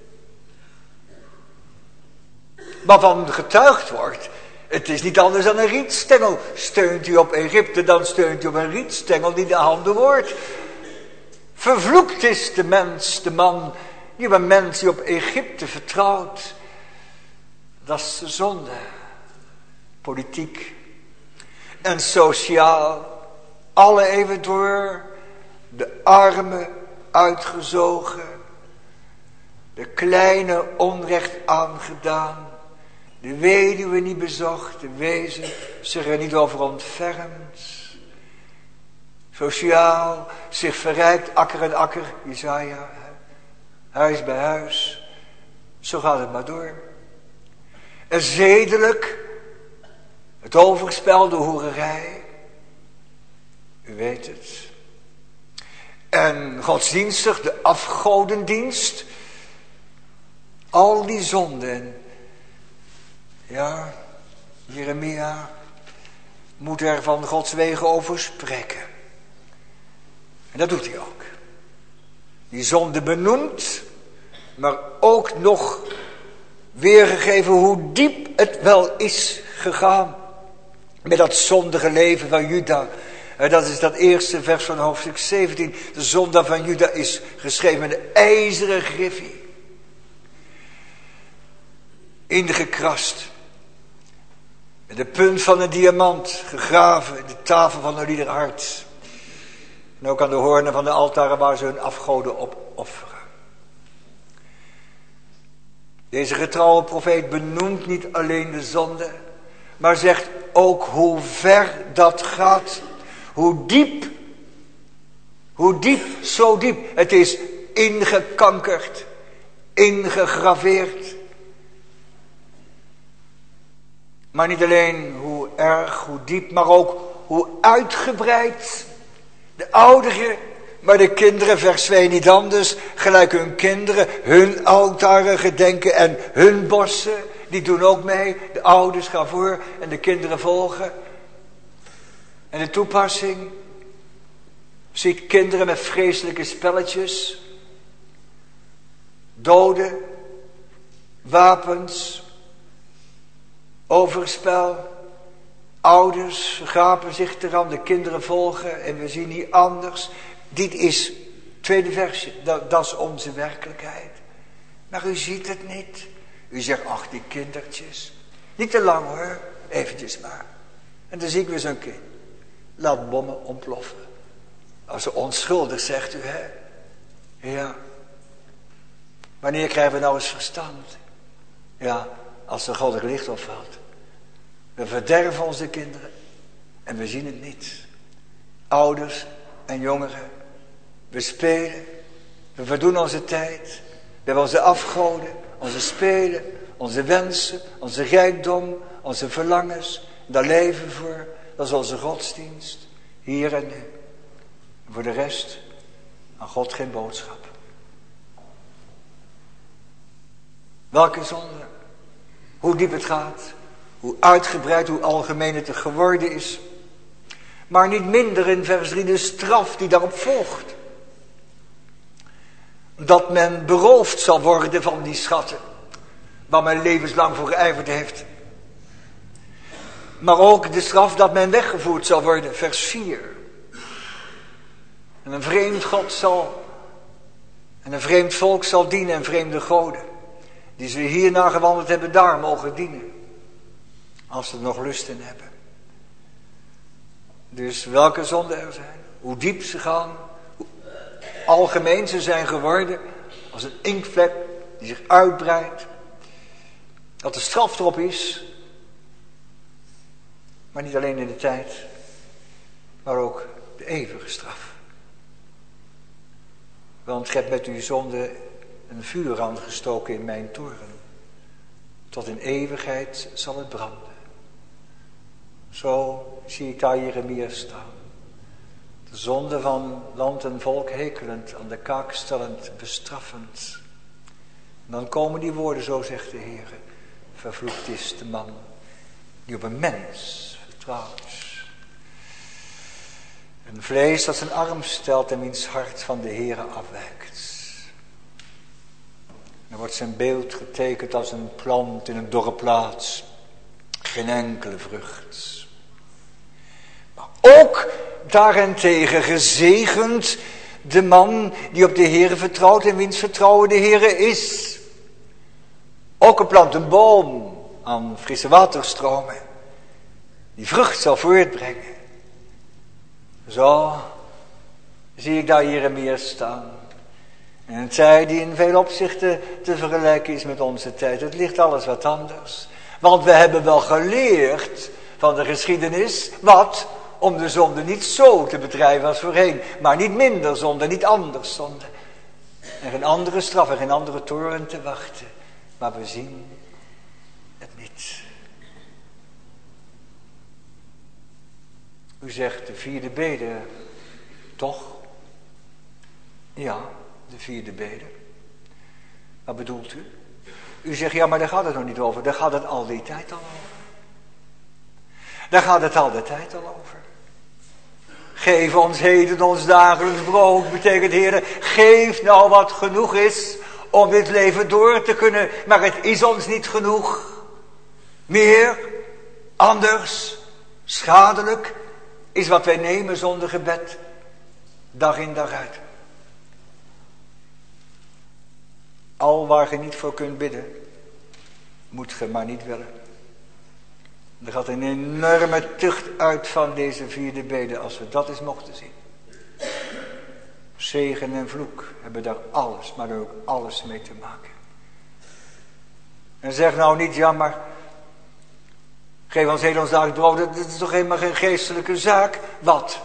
Waarvan getuigd wordt. Het is niet anders dan een rietstengel. Steunt u op Egypte, dan steunt u op een rietstengel die de handen wordt. Vervloekt is de mens, de man, die op een mens die op Egypte vertrouwt. Dat is de zonde. Politiek en sociaal. Alle even door. De armen uitgezogen. De kleine onrecht aangedaan. De weduwe niet bezocht, de wezen zich er niet over ontfermd. Sociaal, zich verrijkt, akker en akker, Jesaja, huis bij huis. Zo gaat het maar door. En zedelijk, het overspel, de hoererij. U weet het. En godsdienstig, de afgodendienst. Al die zonden. Ja, Jeremia moet er van Gods wegen over spreken. En dat doet hij ook. Die zonde benoemt, maar ook nog weergegeven hoe diep het wel is gegaan. Met dat zondige leven van Juda. En dat is dat eerste vers van hoofdstuk zeventien. De zonde van Juda is geschreven met een ijzeren griffie. Ingekrast. Met de punt van een diamant gegraven in de tafel van hun ieder hart. En ook aan de hoornen van de altaren waar ze hun afgoden op offeren. Deze getrouwe profeet benoemt niet alleen de zonde, maar zegt ook hoe ver dat gaat. Hoe diep, hoe diep, zo diep. Het is ingekankerd, ingegraveerd. Maar niet alleen hoe erg, hoe diep, maar ook hoe uitgebreid. De ouderen, maar de kinderen, vers twee niet anders. Gelijk hun kinderen, hun altaren gedenken en hun bossen. Die doen ook mee. De ouders gaan voor en de kinderen volgen. En de toepassing. Zie ik kinderen met vreselijke spelletjes. Doden. Wapens. Overspel. Ouders vergapen zich eraan, de kinderen volgen en we zien niet anders. Dit is, tweede versje, dat, dat is onze werkelijkheid. Maar u ziet het niet. U zegt, ach die kindertjes. Niet te lang hoor, eventjes maar. En dan zie ik weer zo'n kind. Laat bommen ontploffen. Als ze onschuldig, zegt u hè. Ja. Wanneer krijgen we nou eens verstand? Ja, als er goddelijk licht opvalt. We verderven onze kinderen en we zien het niet. Ouders en jongeren We spelen, we verdoen onze tijd, we hebben onze afgoden, onze spelen, onze wensen, onze rijkdom, onze verlangens. Daar leven we voor, dat is onze godsdienst, hier en nu. Voor de rest, aan God geen boodschap. Welke zonde? Hoe diep het gaat, hoe uitgebreid, hoe algemeen het geworden is. Maar niet minder in vers drie de straf die daarop volgt. Dat men beroofd zal worden van die schatten, waar men levenslang voor geijverd heeft. Maar ook de straf dat men weggevoerd zal worden, vers vier. En een vreemd God zal, en een vreemd volk zal dienen en vreemde goden. Die ze hierna gewandeld hebben, daar mogen dienen. Als ze er nog lust in hebben. Dus welke zonden er zijn, hoe diep ze gaan, hoe algemeen ze zijn geworden, als een inktvlek die zich uitbreidt. Dat de straf erop is, maar niet alleen in de tijd, maar ook de eeuwige straf. Want gij hebt met uw zonde een vuur aangestoken in mijn toren. Tot in eeuwigheid zal het branden. Zo zie ik daar Jeremia staan. De zonde van land en volk hekelend, aan de kaak stellend, bestraffend. En dan komen die woorden, zo zegt de Heer. Vervloekt is de man die op een mens vertrouwt. Een vlees dat zijn arm stelt en wiens hart van de Heere afwijkt. Dan wordt zijn beeld getekend als een plant in een dorre plaats. Geen enkele vrucht. Maar ook daarentegen gezegend de man die op de Heere vertrouwt en wiens vertrouwen de Heere is. Ook een plant, een boom aan frisse waterstromen. Die vrucht zal voortbrengen. Zo zie ik daar Jeremia staan. En een tijd die in veel opzichten te vergelijken is met onze tijd. Het ligt alles wat anders. Want we hebben wel geleerd van de geschiedenis. Wat? Om de zonde niet zo te bedrijven als voorheen. Maar niet minder zonde, niet anders zonde. En geen andere straf en geen andere toren te wachten. Maar we zien het niet. U zegt de vierde bede, toch? Ja, de vierde bede. Wat bedoelt u? U zegt, ja, maar daar gaat het nog niet over. Daar gaat het al die tijd al over. Daar gaat het al de tijd al over. Geef ons heden ons dagelijks brood, betekent Heer, geef nou wat genoeg is om dit leven door te kunnen. Maar het is ons niet genoeg. Meer, anders, schadelijk is wat wij nemen zonder gebed, dag in dag uit. Al waar je niet voor kunt bidden, moet je maar niet willen. Er gaat een enorme tucht uit van deze vierde bede, als we dat eens mochten zien. Zegen en vloek hebben daar alles, maar ook alles mee te maken. En zeg nou niet, ja maar, geef ons heel ons dagelijks brood, dat is toch helemaal geen geestelijke zaak? Wat?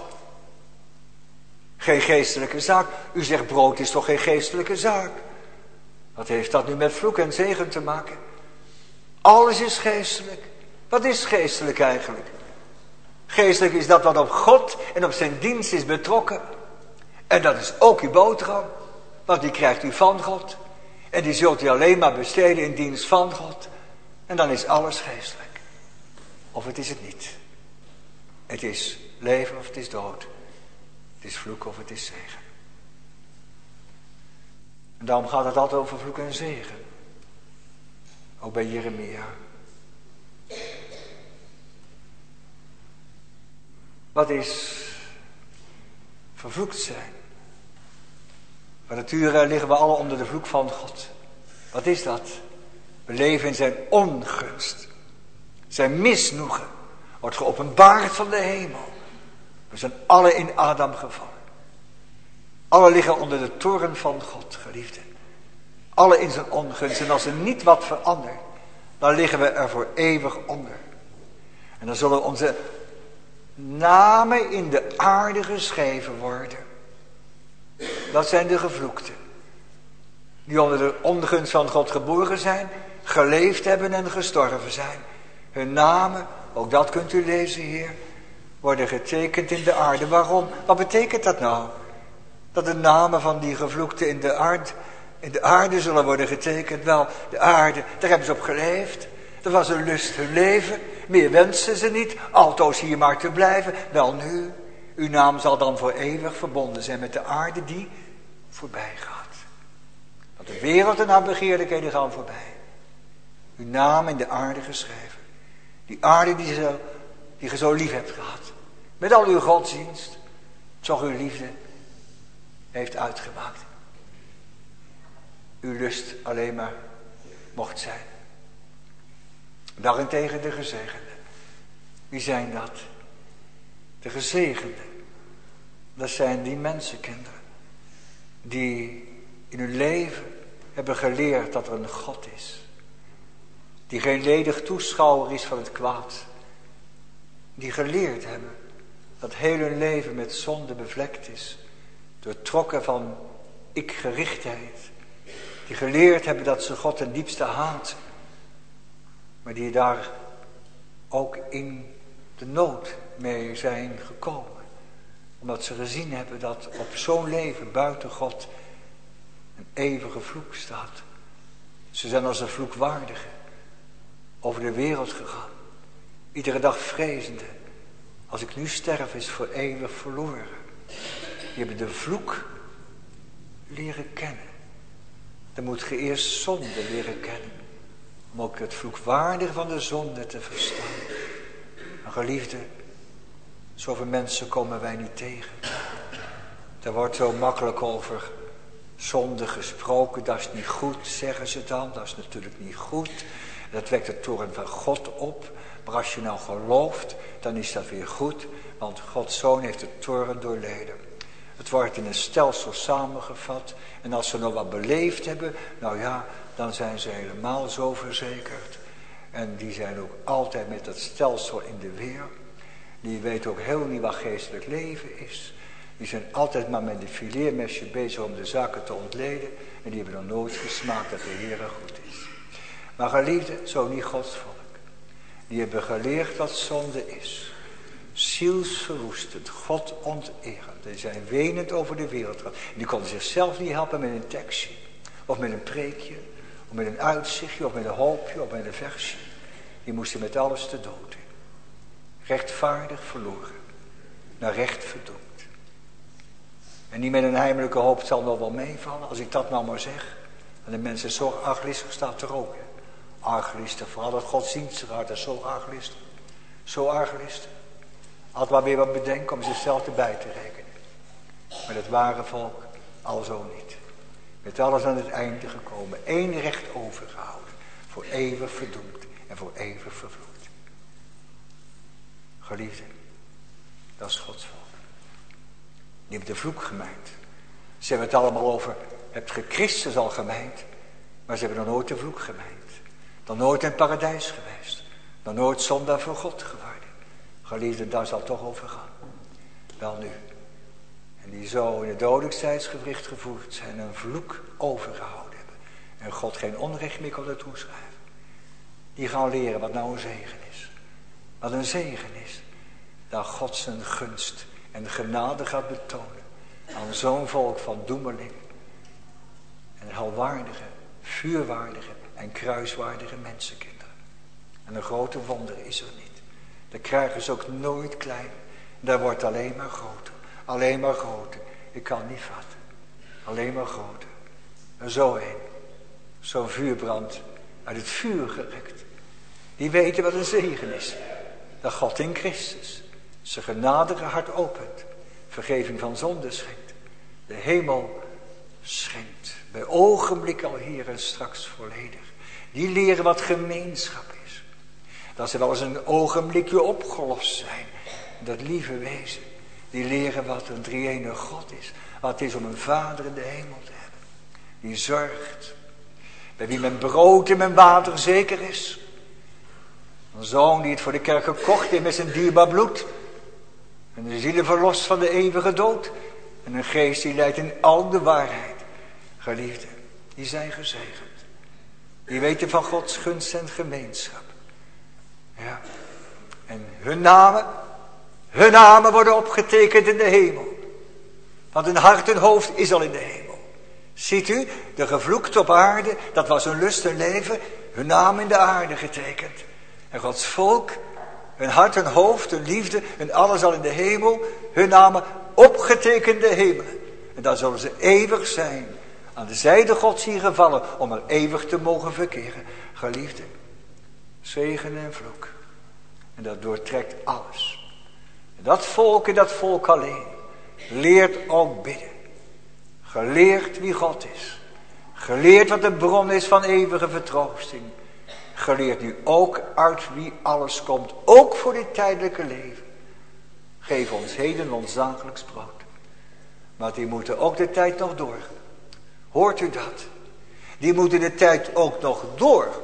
Geen geestelijke zaak? U zegt brood is toch geen geestelijke zaak? Wat heeft dat nu met vloek en zegen te maken? Alles is geestelijk. Wat is geestelijk eigenlijk? Geestelijk is dat wat op God en op zijn dienst is betrokken. En dat is ook uw boterham. Want die krijgt u van God. En die zult u alleen maar besteden in dienst van God. En dan is alles geestelijk. Of het is het niet. Het is leven of het is dood. Het is vloek of het is zegen. En daarom gaat het altijd over vloek en zegen. Ook bij Jeremia. Wat is vervloekt zijn? Van nature liggen we alle onder de vloek van God. Wat is dat? We leven in zijn ongunst. Zijn misnoegen wordt geopenbaard van de hemel. We zijn alle in Adam gevallen. Alle liggen onder de toren van God, geliefden. Alle in zijn ongunst. En als er niet wat verandert, dan liggen we er voor eeuwig onder. En dan zullen onze namen in de aarde geschreven worden. Dat zijn de gevloekten. Die onder de ongunst van God geboren zijn, geleefd hebben en gestorven zijn. Hun namen, ook dat kunt u lezen hier, worden getekend in de aarde. Waarom? Wat betekent dat nou? Dat de namen van die gevloekten in de aarde, in de aarde zullen worden getekend. Wel, de aarde, daar hebben ze op geleefd. Dat was een lust hun leven. Meer wensen ze niet, altoos hier maar te blijven. Wel nu, uw naam zal dan voor eeuwig verbonden zijn met de aarde die voorbij gaat. Want de wereld en haar begeerlijkheden gaan voorbij. Uw naam in de aarde geschreven. Die aarde die, zo, die je zo lief hebt gehad. Met al uw godsdienst. Toch uw liefde heeft uitgemaakt. Uw lust alleen maar mocht zijn. Daarentegen de gezegenden. Wie zijn dat? De gezegenden. Dat zijn die mensenkinderen. Die in hun leven hebben geleerd dat er een God is. Die geen ledig toeschouwer is van het kwaad. Die geleerd hebben dat heel hun leven met zonde bevlekt is. Doortrokken van ikgerichtheid. Die geleerd hebben dat ze God ten diepste haat. Maar die daar ook in de nood mee zijn gekomen. Omdat ze gezien hebben dat op zo'n leven buiten God een eeuwige vloek staat. Ze zijn als een vloekwaardige over de wereld gegaan. Iedere dag vrezende. Als ik nu sterf is voor eeuwig verloren. Die hebben de vloek leren kennen. Dan moet je eerst zonde leren kennen. Om ook het vloekwaardige van de zonde te verstaan. En geliefde, zoveel mensen komen wij niet tegen. Er wordt zo makkelijk over zonde gesproken. Dat is niet goed, zeggen ze dan. Dat is natuurlijk niet goed. Dat wekt de toorn van God op. Maar als je nou gelooft, dan is dat weer goed. Want Gods Zoon heeft de toorn doorleden. Het wordt in een stelsel samengevat. En als ze nog wat beleefd hebben, nou ja, dan zijn ze helemaal zo verzekerd. En die zijn ook altijd met dat stelsel in de weer. Die weten ook heel niet wat geestelijk leven is. Die zijn altijd maar met de fileermesje bezig om de zaken te ontleden. En die hebben nog nooit gesmaakt dat de Heer goed is. Maar geliefde, zo niet Gods volk. Die hebben geleerd wat zonde is. Zielsverwoestend, God onterend. Die zijn wenend over de wereld gegaan. Die konden zichzelf niet helpen met een tekstje. Of met een preekje. Of met een uitzichtje. Of met een hoopje. Of met een versje. Die moesten met alles te dood. Rechtvaardig verloren. Naar recht verdoemd. En niet met een heimelijke hoop zal nog wel meevallen. Als ik dat nou maar zeg. En de mensen zo arglistig staat er ook. Hè. Arglistig. Vooral dat godsdienstige hart is zo arglistig. Zo arglistig. Altijd maar weer wat bedenken om zichzelf erbij te rekenen. Maar het ware volk al zo niet. Met alles aan het einde gekomen. Eén recht overgehouden. Voor eeuwig verdoemd. En voor eeuwig vervloekt. Geliefde. Dat is Gods volk. Die hebben de vloek gemijnd. Ze hebben het allemaal over. Hebt ge Christus al gemijnd. Maar ze hebben nog nooit de vloek gemijnd. Dan nooit in het paradijs geweest. Dan nooit zondaar voor God geworden. Geliefde, daar zal het toch over gaan. Wel nu. En die zo in het dodelijksheidsgewricht gevoerd zijn. Een vloek overgehouden hebben. En God geen onrecht meer kon toeschrijven. Die gaan leren wat nou een zegen is. Wat een zegen is. Dat God zijn gunst en genade gaat betonen. Aan zo'n volk van doemelingen. En helwaardige, vuurwaardige en kruiswaardige mensenkinderen. En een grote wonder is er niet. Dat krijgen ze ook nooit klein. Dat wordt alleen maar groter. Alleen maar groter. Ik kan niet vatten. Alleen maar groter. En zo een. Zo'n vuurbrand uit het vuur gerekt. Die weten wat een zegen is. Dat God in Christus zijn genadige hart opent. Vergeving van zonde schenkt. De hemel schenkt. Bij ogenblik al hier en straks volledig. Die leren wat gemeenschap is. Dat ze wel eens een ogenblikje opgelost zijn. Dat lieve wezen. Die leren wat een drie-enige God is. Wat het is om een vader in de hemel te hebben. Die zorgt. Bij wie mijn brood en mijn water zeker is. Een zoon die het voor de kerk gekocht heeft met zijn dierbaar bloed. En de zielen verlost van de eeuwige dood. En een geest die leidt in al de waarheid. Geliefden, die zijn gezegend. Die weten van Gods gunst en gemeenschap. Ja. En hun namen, hun namen worden opgetekend in de hemel. Want hun hart en hoofd is al in de hemel. Ziet u, de gevloekte op aarde, dat was hun lust en leven, hun naam in de aarde getekend. En Gods volk, hun hart en hoofd, hun liefde en alles al in de hemel, hun namen opgetekend in de hemelen. En daar zullen ze eeuwig zijn, aan de zijde Gods hier gevallen, om er eeuwig te mogen verkeren. Geliefden, zegen en vloek. En dat doortrekt alles. En dat volk en dat volk alleen leert ook bidden. Geleerd wie God is. Geleerd wat de bron is van eeuwige vertroosting. Geleerd nu ook uit wie alles komt. Ook voor dit tijdelijke leven. Geef ons heden ons dagelijks brood. Maar die moeten ook de tijd nog door. Hoort u dat? Die moeten de tijd ook nog door.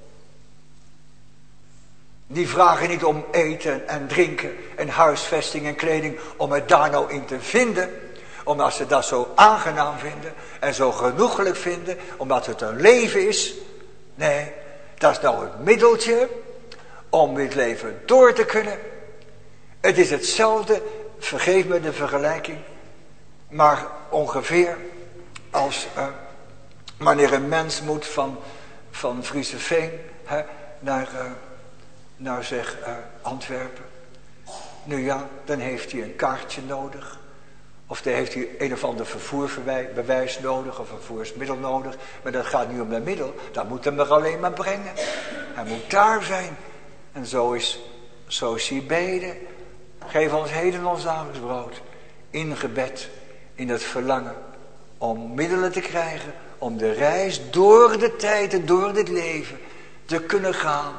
Die vragen niet om eten en drinken en huisvesting en kleding om het daar nou in te vinden. Omdat ze dat zo aangenaam vinden en zo genoeglijk vinden. Omdat het een leven is. Nee, dat is nou het middeltje om dit leven door te kunnen. Het is hetzelfde, vergeef me de vergelijking. Maar ongeveer als uh, wanneer een mens moet van, van Frieseveen hè, naar... Uh, Nou zeg, uh, Antwerpen. Nu ja, dan heeft hij een kaartje nodig. Of dan heeft hij een of ander vervoerbewijs nodig. Of een vervoersmiddel nodig. Maar dat gaat niet om dat middel. Dat moet hem er alleen maar brengen. Hij moet daar zijn. En zo is, zo is hij beden. Geef ons heden ons dagelijks brood. In gebed. In het verlangen. Om middelen te krijgen. Om de reis door de tijd en door dit leven te kunnen gaan.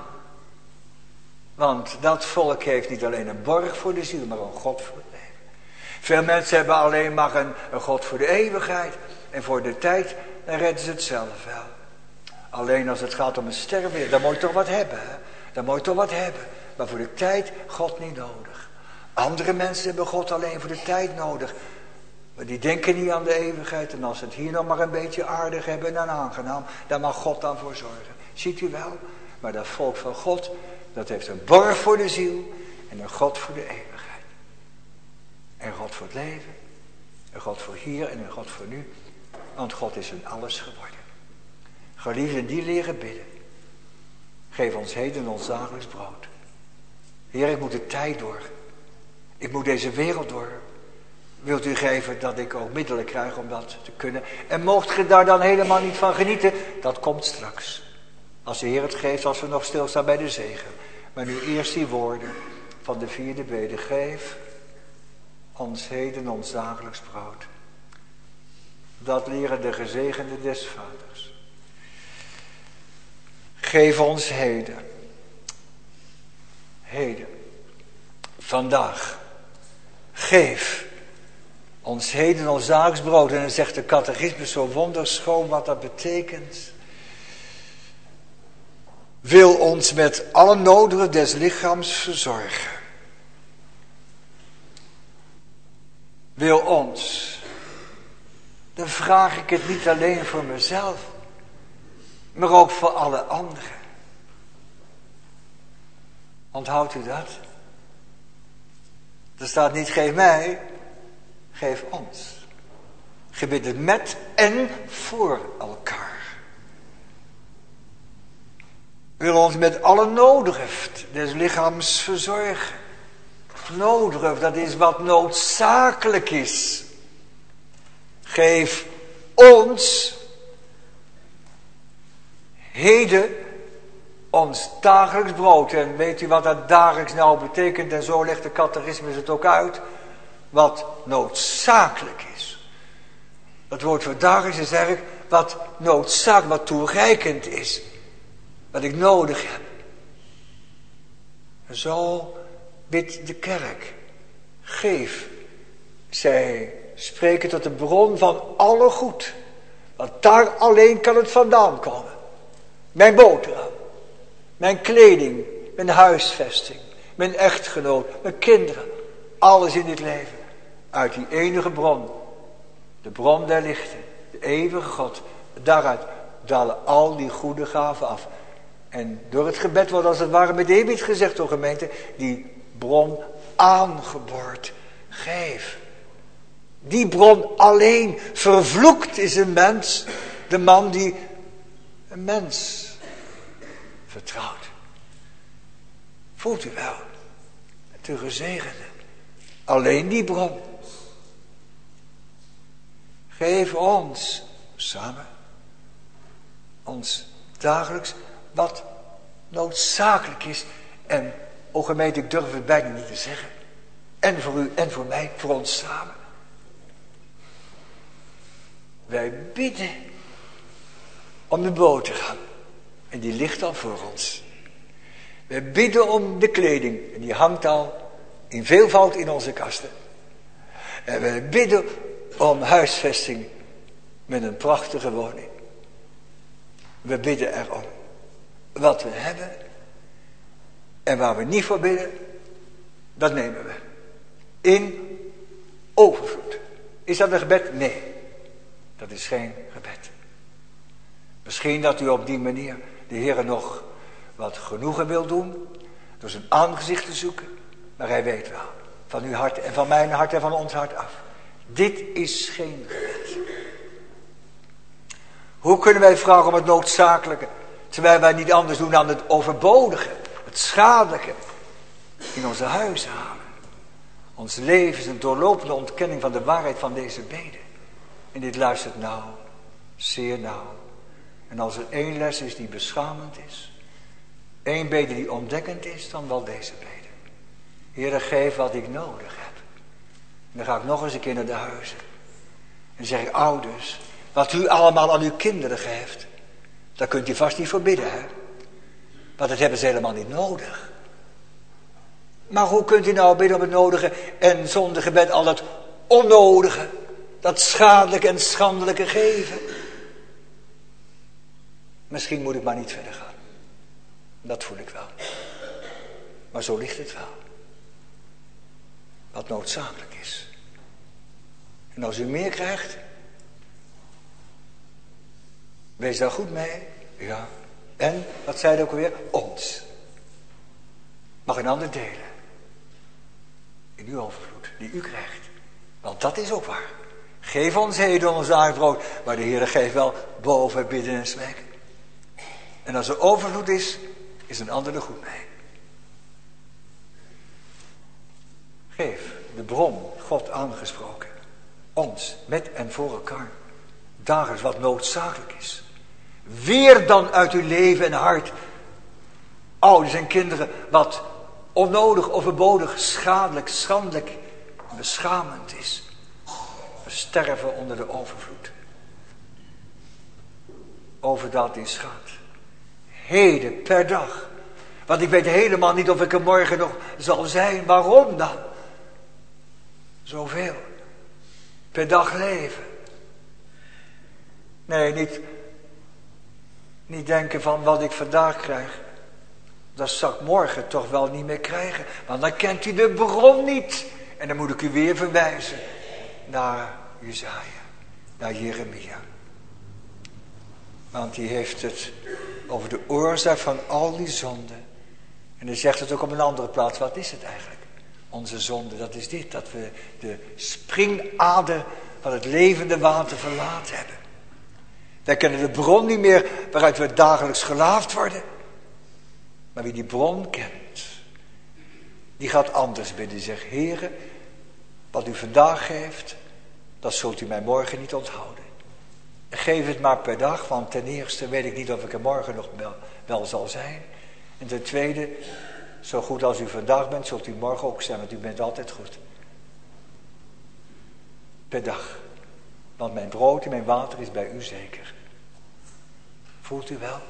Want dat volk heeft niet alleen een borg voor de ziel, maar een God voor het leven. Veel mensen hebben alleen maar een, een God voor de eeuwigheid. En voor de tijd, dan redden ze het zelf wel. Alleen als het gaat om een sterven, dan moet je toch wat hebben. Hè? Dan moet je toch wat hebben. Maar voor de tijd, God niet nodig. Andere mensen hebben God alleen voor de tijd nodig. Maar die denken niet aan de eeuwigheid. En als ze het hier nog maar een beetje aardig hebben en aangenaam, dan mag God dan voor zorgen. Ziet u wel? Maar dat volk van God, dat heeft een borg voor de ziel en een God voor de eeuwigheid. En God voor het leven, een God voor hier en een God voor nu. Want God is hun alles geworden. Geliefden, die leren bidden. Geef ons heden ons dagelijks brood. Heer, ik moet de tijd door. Ik moet deze wereld door. Wilt u geven dat ik ook middelen krijg om dat te kunnen? En moogt ge daar dan helemaal niet van genieten? Dat komt straks. Als de Heer het geeft, als we nog stilstaan bij de zegen. Maar nu eerst die woorden van de vierde bede. Geef ons heden ons dagelijks brood. Dat leren de gezegenden des vaders. Geef ons heden. Heden. Vandaag. Geef ons heden ons dagelijks brood. En dan zegt de catechismus zo wonderschoon wat dat betekent. Wil ons met alle noden des lichaams verzorgen. Wil ons. Dan vraag ik het niet alleen voor mezelf. Maar ook voor alle anderen. Onthoudt u dat? Er staat niet geef mij. Geef ons. Gebid het met en voor elkaar. Wil ons met alle noodheft des lichaams verzorgen. Noodheft, dat is wat noodzakelijk is. Geef ons heden ons dagelijks brood. En weet u wat dat dagelijks nou betekent? En zo legt de catechismus het ook uit. Wat noodzakelijk is. Het woord voor dagelijks is eigenlijk wat noodzakelijk, wat toereikend is. Wat ik nodig heb. En zo bidt de kerk. Geef. Zij spreken tot de bron van alle goed. Want daar alleen kan het vandaan komen. Mijn boterham. Mijn kleding. Mijn huisvesting. Mijn echtgenoot. Mijn kinderen. Alles in dit leven. Uit die enige bron de bron der lichten, de eeuwige God. Daaruit dalen al die goede gaven af. En door het gebed wordt als het ware met eerbied gezegd door gemeente, die bron aangeboord. Geef. Die bron alleen. Vervloekt is een mens, de man die een mens vertrouwt. Voelt u wel, te gezegende. Alleen die bron. Geef ons samen, ons dagelijks, wat noodzakelijk is. En, o gemeente, ik durf het bijna niet te zeggen. En voor u en voor mij, voor ons samen. Wij bidden om de boterham. En die ligt al voor ons. Wij bidden om de kleding. En die hangt al in veelvoud in onze kasten. En wij bidden om huisvesting met een prachtige woning. We bidden erom. Wat we hebben en waar we niet voor bidden, dat nemen we. In overvloed. Is dat een gebed? Nee. Dat is geen gebed. Misschien dat u op die manier de Heer nog wat genoegen wil doen. Door zijn aangezicht te zoeken. Maar hij weet wel. Van uw hart en van mijn hart en van ons hart af. Dit is geen gebed. Hoe kunnen wij vragen om het noodzakelijke. Terwijl wij niet anders doen dan het overbodige. Het schadelijke. In onze huizen halen. Ons leven is een doorlopende ontkenning van de waarheid van deze bede. En dit luistert nauw. Zeer nauw. En als er één les is die beschamend is. Één bede die ontdekkend is, dan wel deze bede. Heere, geef wat ik nodig heb. En dan ga ik nog eens een keer naar de huizen. En dan zeg ik, ouders, wat u allemaal aan uw kinderen geeft. Daar kunt u vast niet voor bidden, hè. Want dat hebben ze helemaal niet nodig. Maar hoe kunt u nou bidden op het nodige en zonder gebed al dat onnodige, dat schadelijke en schandelijke geven? Misschien moet ik maar niet verder gaan. Dat voel ik wel. Maar zo ligt het wel. Wat noodzakelijk is. En als u meer krijgt, wees daar goed mee. Ja. En, wat zei hij ook alweer? Ons. Mag een ander delen. In uw overvloed, die u krijgt. Want dat is ook waar. Geef ons heden ons dagelijks brood. Maar de Heer geeft wel boven bidden en smeken. En als er overvloed is, is een ander er goed mee. Geef de bron, God aangesproken. Ons, met en voor elkaar. Dagelijks wat noodzakelijk is. Weer dan uit uw leven en hart. Ouders en kinderen, wat onnodig, overbodig, schadelijk, schandelijk, beschamend is. We sterven onder de overvloed. Overdaad in schade. Heden, per dag. Want ik weet helemaal niet of ik er morgen nog zal zijn. Waarom dan? Zoveel. Per dag leven. Nee, niet, niet denken van wat ik vandaag krijg. Dat zal ik morgen toch wel niet meer krijgen. Want dan kent u de bron niet. En dan moet ik u weer verwijzen naar Jesaja, naar Jeremia. Want die heeft het over de oorzaak van al die zonden. En hij zegt het ook op een andere plaats. Wat is het eigenlijk? Onze zonde, dat is dit. Dat we de springader van het levende water verlaten hebben. Wij kennen de bron niet meer waaruit we dagelijks gelaafd worden. Maar wie die bron kent, die gaat anders bidden. Die zegt, Heere, wat u vandaag geeft, dat zult u mij morgen niet onthouden. Geef het maar per dag, want ten eerste weet ik niet of ik er morgen nog wel, wel zal zijn. En ten tweede, zo goed als u vandaag bent, zult u morgen ook zijn, want u bent altijd goed. Per dag. Want mijn brood en mijn water is bij u zeker. Voelt u wel?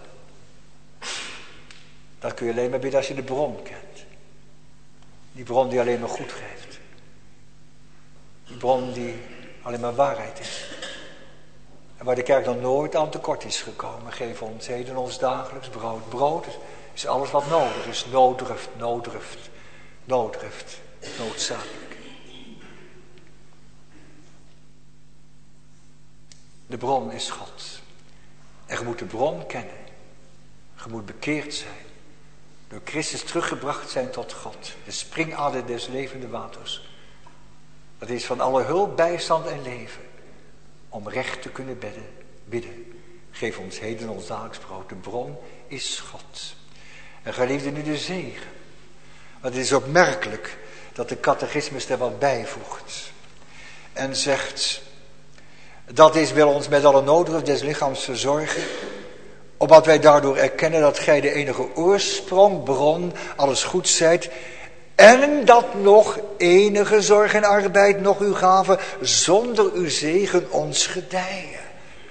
Dat kun je alleen maar bidden als je de bron kent. Die bron die alleen maar goed geeft. Die bron die alleen maar waarheid is. En waar de kerk dan nooit aan tekort is gekomen. Geef ons heden ons dagelijks brood. Brood is alles wat nodig is. Nooddruft, nooddruft, nooddruft. Noodzakelijk. De bron is God. En je moet de bron kennen. Je moet bekeerd zijn. Door Christus teruggebracht zijn tot God. De springader des levende waters. Dat is van alle hulp, bijstand en leven. Om recht te kunnen bidden. bidden. Geef ons heden ons dagelijks brood. De bron is God. En geliefde nu de zegen. Want het is opmerkelijk dat de catechismus er wat bijvoegt. En zegt, dat is wil ons met alle noodrust des lichaams verzorgen. Opdat wij daardoor erkennen dat gij de enige oorsprong, bron, alles goed zijt. En dat nog enige zorg en arbeid, nog uw gave, zonder uw zegen ons gedijen.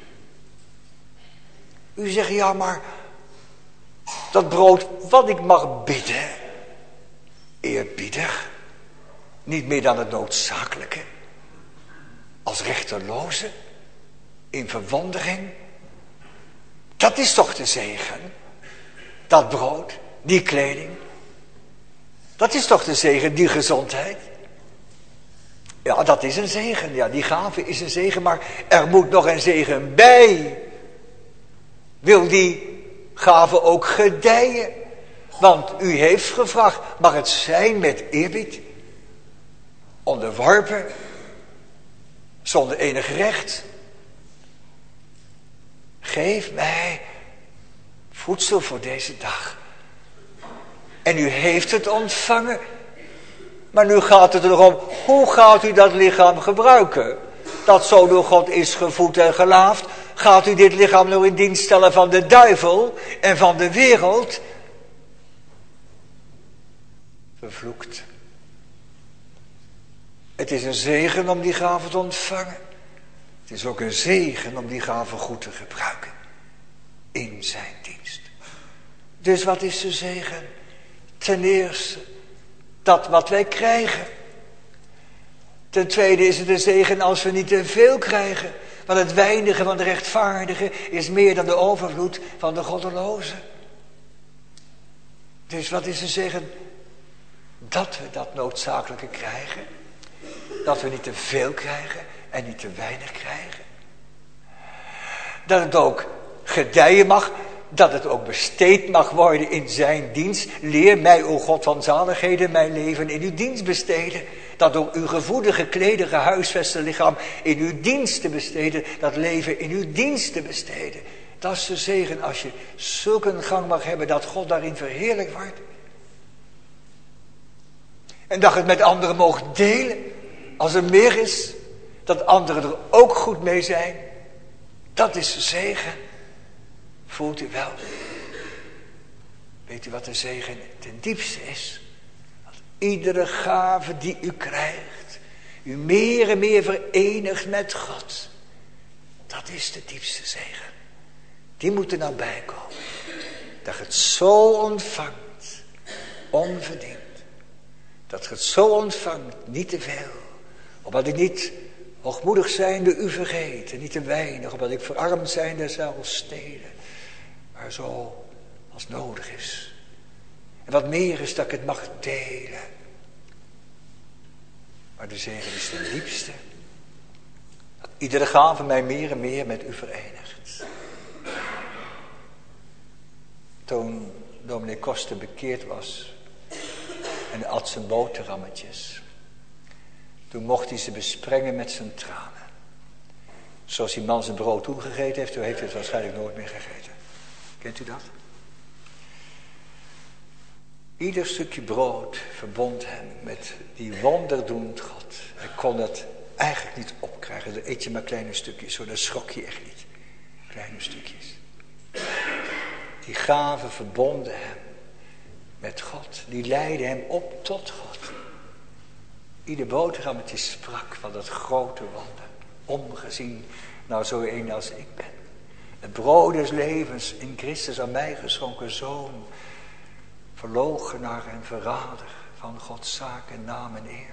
U zegt, ja maar, dat brood wat ik mag bidden, eerbiedig, niet meer dan het noodzakelijke, als rechterloze, in verwondering, dat is toch de zegen, dat brood, die kleding, dat is toch de zegen, die gezondheid. Ja, dat is een zegen, ja, die gave is een zegen, maar er moet nog een zegen bij. Wil die gave ook gedijen? Want u heeft gevraagd, mag het zijn met eerbied, onderworpen, zonder enig recht. Geef mij voedsel voor deze dag. En u heeft het ontvangen. Maar nu gaat het erom, hoe gaat u dat lichaam gebruiken? Dat zo door God is gevoed en gelaafd. Gaat u dit lichaam nou in dienst stellen van de duivel en van de wereld? Vervloekt. Het is een zegen om die gave te ontvangen. Het is ook een zegen om die gave goed te gebruiken. In zijn dienst. Dus wat is de zegen? Ten eerste, dat wat wij krijgen. Ten tweede is het een zegen als we niet te veel krijgen. Want het weinige van de rechtvaardige is meer dan de overvloed van de goddeloze. Dus wat is de zegen? Dat we dat noodzakelijke krijgen. Dat we niet te veel krijgen en niet te weinig krijgen. Dat het ook gedijen mag. Dat het ook besteed mag worden in zijn dienst. Leer mij, o God van zaligheden, mijn leven in uw dienst besteden. Dat door uw gevoede, geklede, gehuisveste lichaam in uw dienst te besteden. Dat leven in uw dienst te besteden. Dat is de zegen als je zulke een gang mag hebben dat God daarin verheerlijkt wordt. En dat je het met anderen mogen delen. Als er meer is, dat anderen er ook goed mee zijn. Dat is de zegen. Voelt u wel? Weet u wat de zegen ten diepste is? Dat iedere gave die u krijgt, u meer en meer verenigt met God. Dat is de diepste zegen. Die moet er nou bij komen. Dat je het zo ontvangt, onverdiend. Dat je het zo ontvangt, niet te veel. Opdat ik niet hoogmoedig zijnde u vergeet, en niet te weinig. Opdat ik verarmd zijnde zal stelen. Maar zo als nodig is. En wat meer is dat ik het mag delen. Maar de zegen is ten diepste. Dat iedere gave mij meer en meer met u verenigt. Toen dominee Koster bekeerd was. En at zijn boterhammetjes. Toen mocht hij ze besprengen met zijn tranen. Zoals die man zijn brood toegegeten heeft. Toen heeft hij het waarschijnlijk nooit meer gegeten. Kent u dat? Ieder stukje brood verbond hem met die wonderdoend God. Hij kon het eigenlijk niet opkrijgen. Dan eet je maar kleine stukjes, zo, dan schrok je echt niet. Kleine stukjes. Die gaven verbonden hem met God. Die leidden hem op tot God. Ieder boterhammetje sprak van dat grote wonder. Omgezien, nou zo een als ik ben. Het brood des levens in Christus aan mij geschonken zoon. Verloochenaar en verrader van Gods zaak en naam en eer.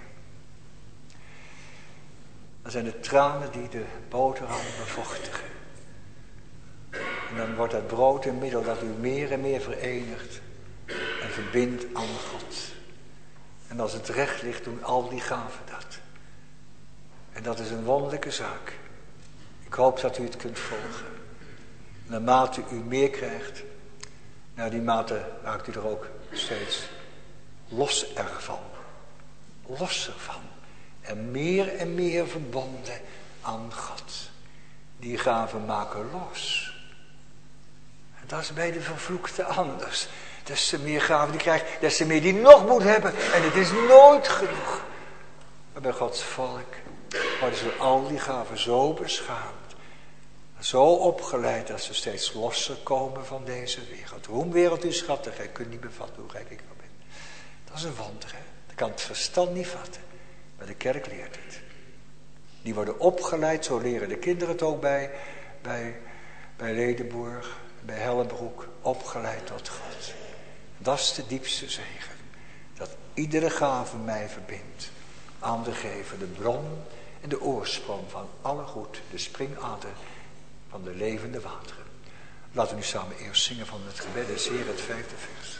Dat zijn de tranen die de boterham bevochtigen. En dan wordt het brood een middel dat u meer en meer verenigt en verbindt aan God. En als het recht ligt doen al die gaven dat. En dat is een wonderlijke zaak. Ik hoop dat u het kunt volgen. Naarmate u meer krijgt, naar die mate raakt u er ook steeds los ervan. Los ervan. En meer en meer verbonden aan God. Die gaven maken los. En dat is bij de vervloekte anders. Des te meer gaven die krijgt, des te meer die nog moet hebben. En het is nooit genoeg. Maar bij Gods volk worden ze al die gaven zo beschaamd. Zo opgeleid dat ze steeds losser komen van deze wereld. Hoe wereld u schattig, gij kunt niet bevatten hoe rijk ik nou ben. Dat is een wonder, hè. Dat kan het verstand niet vatten. Maar de kerk leert het. Die worden opgeleid, zo leren de kinderen het ook bij, bij, bij Ledenburg, bij Hellenbroek, opgeleid tot God. Dat is de diepste zegen. Dat iedere gave mij verbindt aan de gever, de bron en de oorsprong van alle goed, de springader van de levende wateren. Laten we nu samen eerst zingen van het gebed des Heeren, het vijfde vers.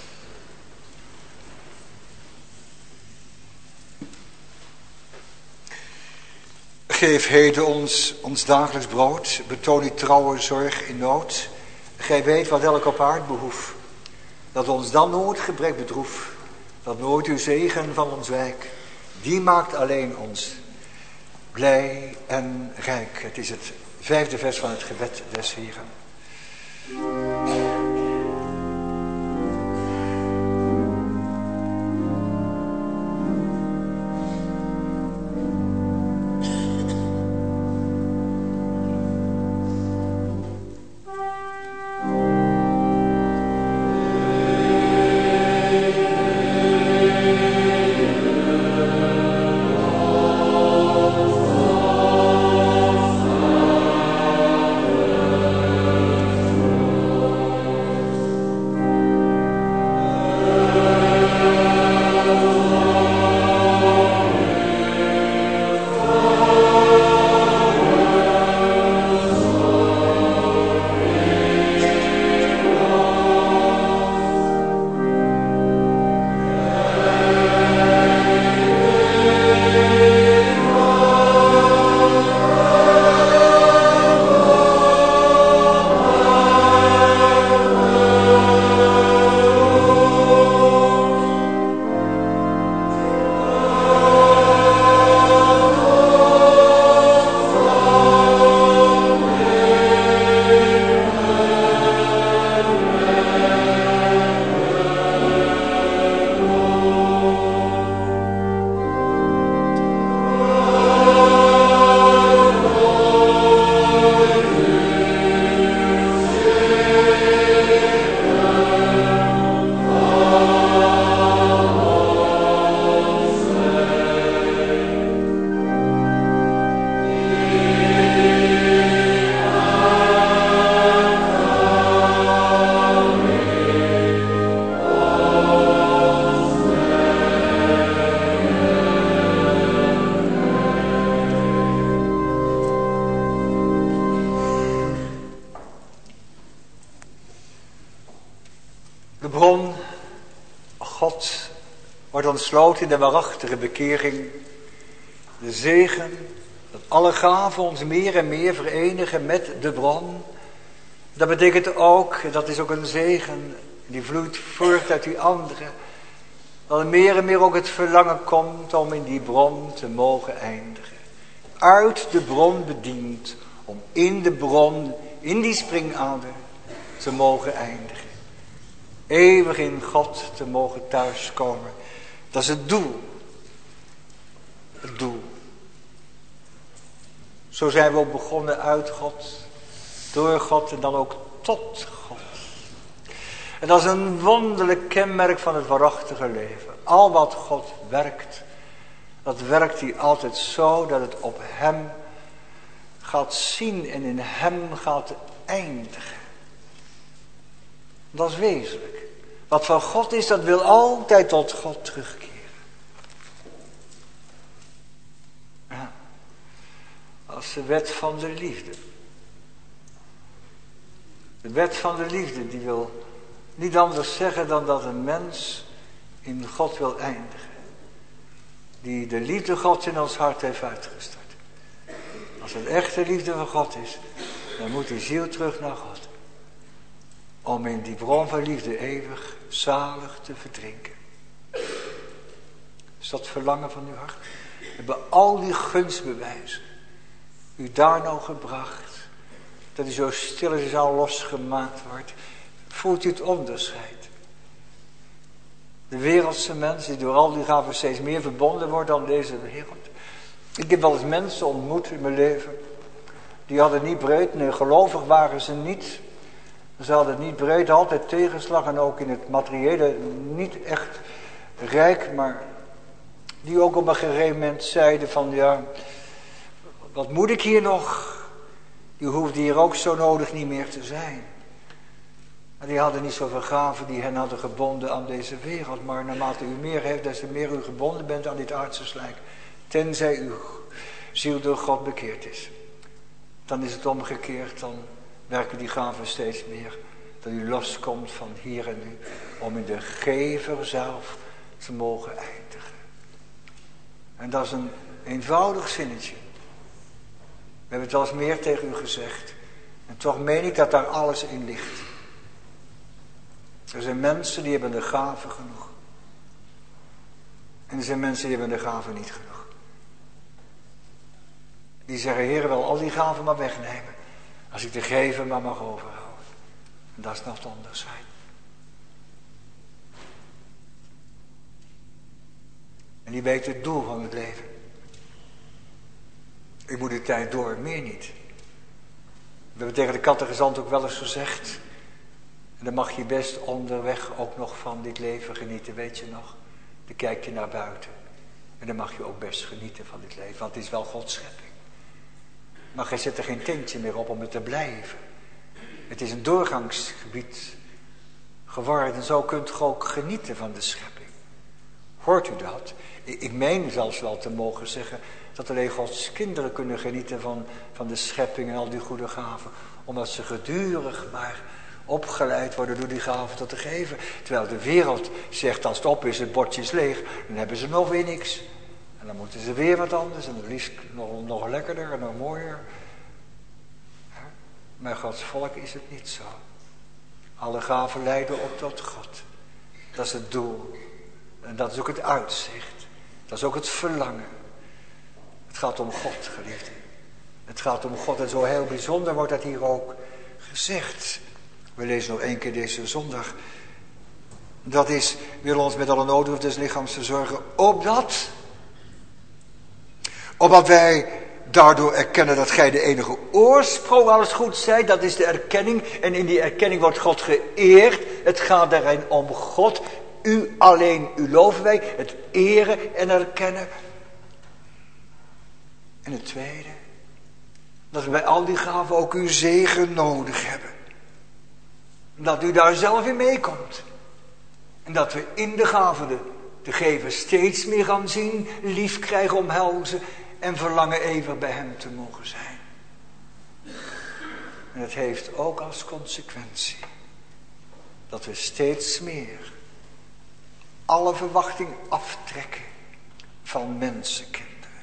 Geef heden ons ons dagelijks brood, betoon uw trouwe zorg in nood. Gij weet wat elk op aard behoeft, dat ons dan nooit gebrek bedroef, dat nooit uw zegen van ons wijk, die maakt alleen ons blij en rijk. Het is het vijfde vers van het gebed des Heeren. Ontsloten in de waarachtige bekering. De zegen, dat alle gaven ons meer en meer verenigen met de bron. Dat betekent ook, dat is ook een zegen, die vloeit voort uit die andere. Dat er meer en meer ook het verlangen komt om in die bron te mogen eindigen. Uit de bron bediend, om in de bron, in die springader, te mogen eindigen. Eeuwig in God te mogen thuiskomen. Dat is het doel. Het doel. Zo zijn we ook begonnen uit God, door God en dan ook tot God. En dat is een wonderlijk kenmerk van het waarachtige leven. Al wat God werkt, dat werkt hij altijd zo dat het op hem gaat zien en in hem gaat eindigen. Dat is wezenlijk. Wat van God is, dat wil altijd tot God terugkeren. Ja. Als de wet van de liefde. De wet van de liefde, die wil niet anders zeggen dan dat een mens in God wil eindigen. Die de liefde Gods in ons hart heeft uitgestort. Als het echte liefde van God is, dan moet die ziel terug naar God. Om in die bron van liefde eeuwig zalig te verdrinken. Is dat verlangen van uw hart? Hebben al die gunstbewijzen u daar nou gebracht, dat u zo stil is al losgemaakt wordt? Voelt u het onderscheid? De wereldse mens die door al die gaven steeds meer verbonden wordt aan deze wereld. Ik heb wel eens mensen ontmoet in mijn leven. Die hadden niet breed, nee, gelovig waren ze niet. Ze hadden niet breed, altijd tegenslag en ook in het materiële niet echt rijk. Maar die ook op een gegeven moment zeiden van ja, wat moet ik hier nog? Die hoefde hier ook zo nodig niet meer te zijn. En die hadden niet zoveel gaven die hen hadden gebonden aan deze wereld. Maar naarmate u meer heeft, des te meer u gebonden bent aan dit aardse slijk. Tenzij uw ziel door God bekeerd is. Dan is het omgekeerd, dan werken die gaven steeds meer. Dat u loskomt van hier en nu. Om in de gever zelf te mogen eindigen. En dat is een eenvoudig zinnetje. We hebben het wel eens meer tegen u gezegd. En toch meen ik dat daar alles in ligt. Er zijn mensen die hebben de gaven genoeg. En er zijn mensen die hebben de gaven niet genoeg. Die zeggen, Heer, wel al die gaven maar wegnemen. Als ik de geven maar mag overhouden. En dat is nog het onderscheid. En die weet het doel van het leven. Ik moet de tijd door, meer niet. We hebben tegen de catechizant ook wel eens gezegd. En dan mag je best onderweg ook nog van dit leven genieten, weet je nog. Dan kijk je naar buiten. En dan mag je ook best genieten van dit leven, want het is wel Gods schepping. Maar gij zet er geen tintje meer op om er te blijven. Het is een doorgangsgebied geworden. En zo kunt u ook genieten van de schepping. Hoort u dat? Ik meen zelfs wel te mogen zeggen dat alleen Gods kinderen kunnen genieten van, van de schepping en al die goede gaven. Omdat ze gedurig maar opgeleid worden door die gaven tot te geven. Terwijl de wereld zegt, als het op is, het bordje is leeg, dan hebben ze nog weer niks. En dan moeten ze weer wat anders en het liefst nog, nog lekkerder en nog mooier. Maar Gods volk is het niet zo. Alle gaven leiden op tot God. Dat is het doel. En dat is ook het uitzicht. Dat is ook het verlangen. Het gaat om God, geliefde. Het gaat om God. En zo heel bijzonder wordt dat hier ook gezegd. We lezen nog één keer deze zondag. Dat is, wil ons met alle noodhulp des lichaams verzorgen. Opdat. Opdat wij daardoor erkennen dat gij de enige oorsprong alles goed zijt. Dat is de erkenning. En in die erkenning wordt God geëerd. Het gaat daarin om God. U alleen, u loven wij. Het eren en erkennen. En het tweede. Dat we bij al die gaven ook uw zegen nodig hebben. Dat u daar zelf in meekomt. En dat we in de gaven de, de gever steeds meer gaan zien. Lief krijgen, omhelzen. En verlangen eeuwig bij hem te mogen zijn. En het heeft ook als consequentie. Dat we steeds meer alle verwachting aftrekken van mensenkinderen.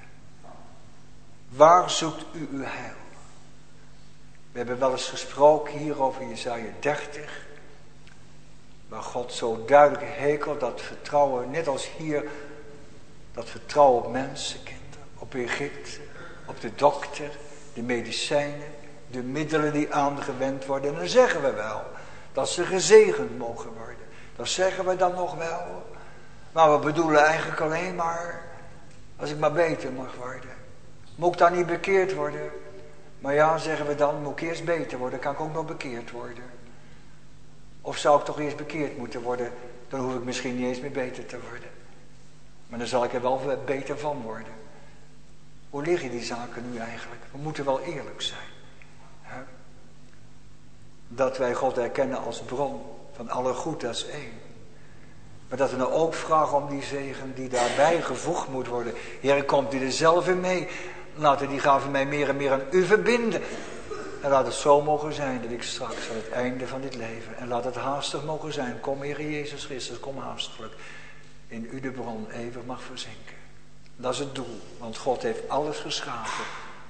Waar zoekt u uw heil? We hebben wel eens gesproken hier over Jesaja dertig. Waar God zo duidelijk hekelt dat vertrouwen, net als hier, dat vertrouwen op mensenkinderen. Op Egypte, op de dokter, de medicijnen, de middelen die aangewend worden. En dan zeggen we wel dat ze gezegend mogen worden. Dat zeggen we dan nog wel. Maar we bedoelen eigenlijk alleen maar, als ik maar beter mag worden. Moet ik dan niet bekeerd worden? Maar ja, zeggen we dan, moet ik eerst beter worden, kan ik ook nog bekeerd worden. Of zou ik toch eerst bekeerd moeten worden, dan hoef ik misschien niet eens meer beter te worden. Maar dan zal ik er wel beter van worden. Hoe liggen die zaken nu eigenlijk? We moeten wel eerlijk zijn. Hè? Dat wij God erkennen als bron van alle goed, dat is één. Maar dat we nou ook vragen om die zegen die daarbij gevoegd moet worden. Heer, komt u er zelf in mee. Laten die gaven mij meer en meer aan u verbinden. En laat het zo mogen zijn dat ik straks aan het einde van dit leven. En laat het haastig mogen zijn. Kom, Heer Jezus Christus, kom haastiglijk. In u de bron eeuwig mag verzinken. Dat is het doel. Want God heeft alles geschapen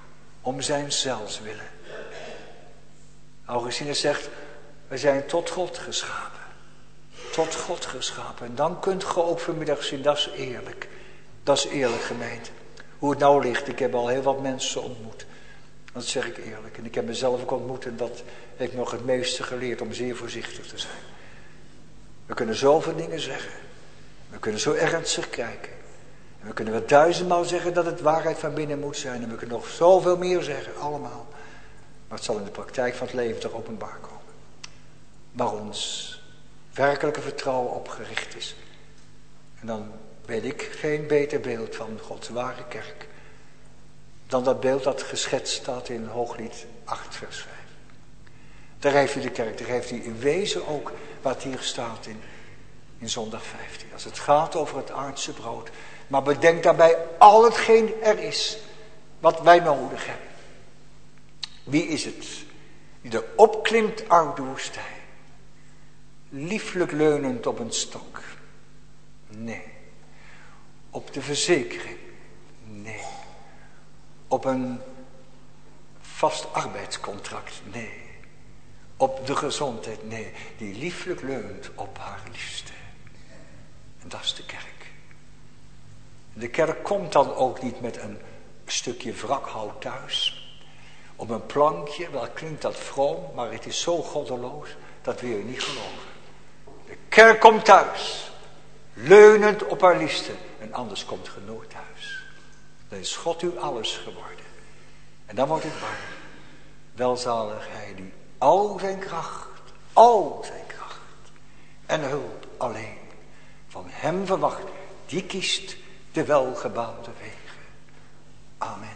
om zijn zelfs willen. Augustinus zegt, we zijn tot God geschapen. Tot God geschapen. En dan kunt ge ook vanmiddag zien, dat is eerlijk. Dat is eerlijk, gemeente. Hoe het nou ligt, ik heb al heel wat mensen ontmoet. Dat zeg ik eerlijk. En ik heb mezelf ook ontmoet en dat heeft me nog het meeste geleerd om zeer voorzichtig te zijn. We kunnen zoveel dingen zeggen. We kunnen zo ernstig kijken. En we kunnen wel duizendmaal zeggen dat het waarheid van binnen moet zijn. En we kunnen nog zoveel meer zeggen, allemaal. Maar het zal in de praktijk van het leven toch openbaar komen. Waar ons werkelijke vertrouwen op gericht is. En dan weet ik geen beter beeld van Gods ware kerk. Dan dat beeld dat geschetst staat in Hooglied acht vers vijf. Daar heeft u de kerk, daar heeft u in wezen ook wat hier staat in, in zondag vijftien. Als het gaat over het aardse brood. Maar bedenk daarbij al hetgeen er is wat wij nodig hebben. Wie is het die er opklimt uit de woestijn? Lieflijk leunend op een stok? Nee. Op de verzekering? Nee. Op een vast arbeidscontract? Nee. Op de gezondheid? Nee. Die lieflijk leunt op haar liefste. En dat is de kerk. De kerk komt dan ook niet met een stukje wrakhout thuis. Op een plankje, wel klinkt dat vroom, maar het is zo goddeloos, dat wil je niet geloven. De kerk komt thuis, leunend op haar liefste. En anders komt ge nooit thuis. Dan is God u alles geworden. En dan wordt het waar. Welzalig hij die al zijn kracht, al zijn kracht en hulp alleen van hem verwacht. Die kiest de welgebaande wegen. Amen.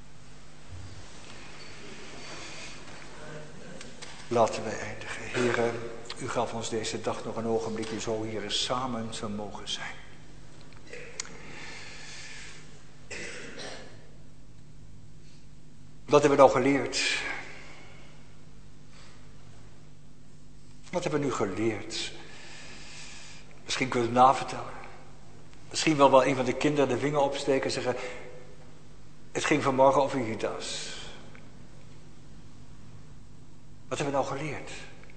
Laten we eindigen. Heere, u gaf ons deze dag nog een ogenblikje zo hier eens samen te mogen zijn. Wat hebben we nou geleerd? Wat hebben we nu geleerd? Misschien kunnen we het navertellen. Misschien wel wel een van de kinderen de vinger opsteken en zeggen, het ging vanmorgen over Judas. Wat hebben we nou geleerd?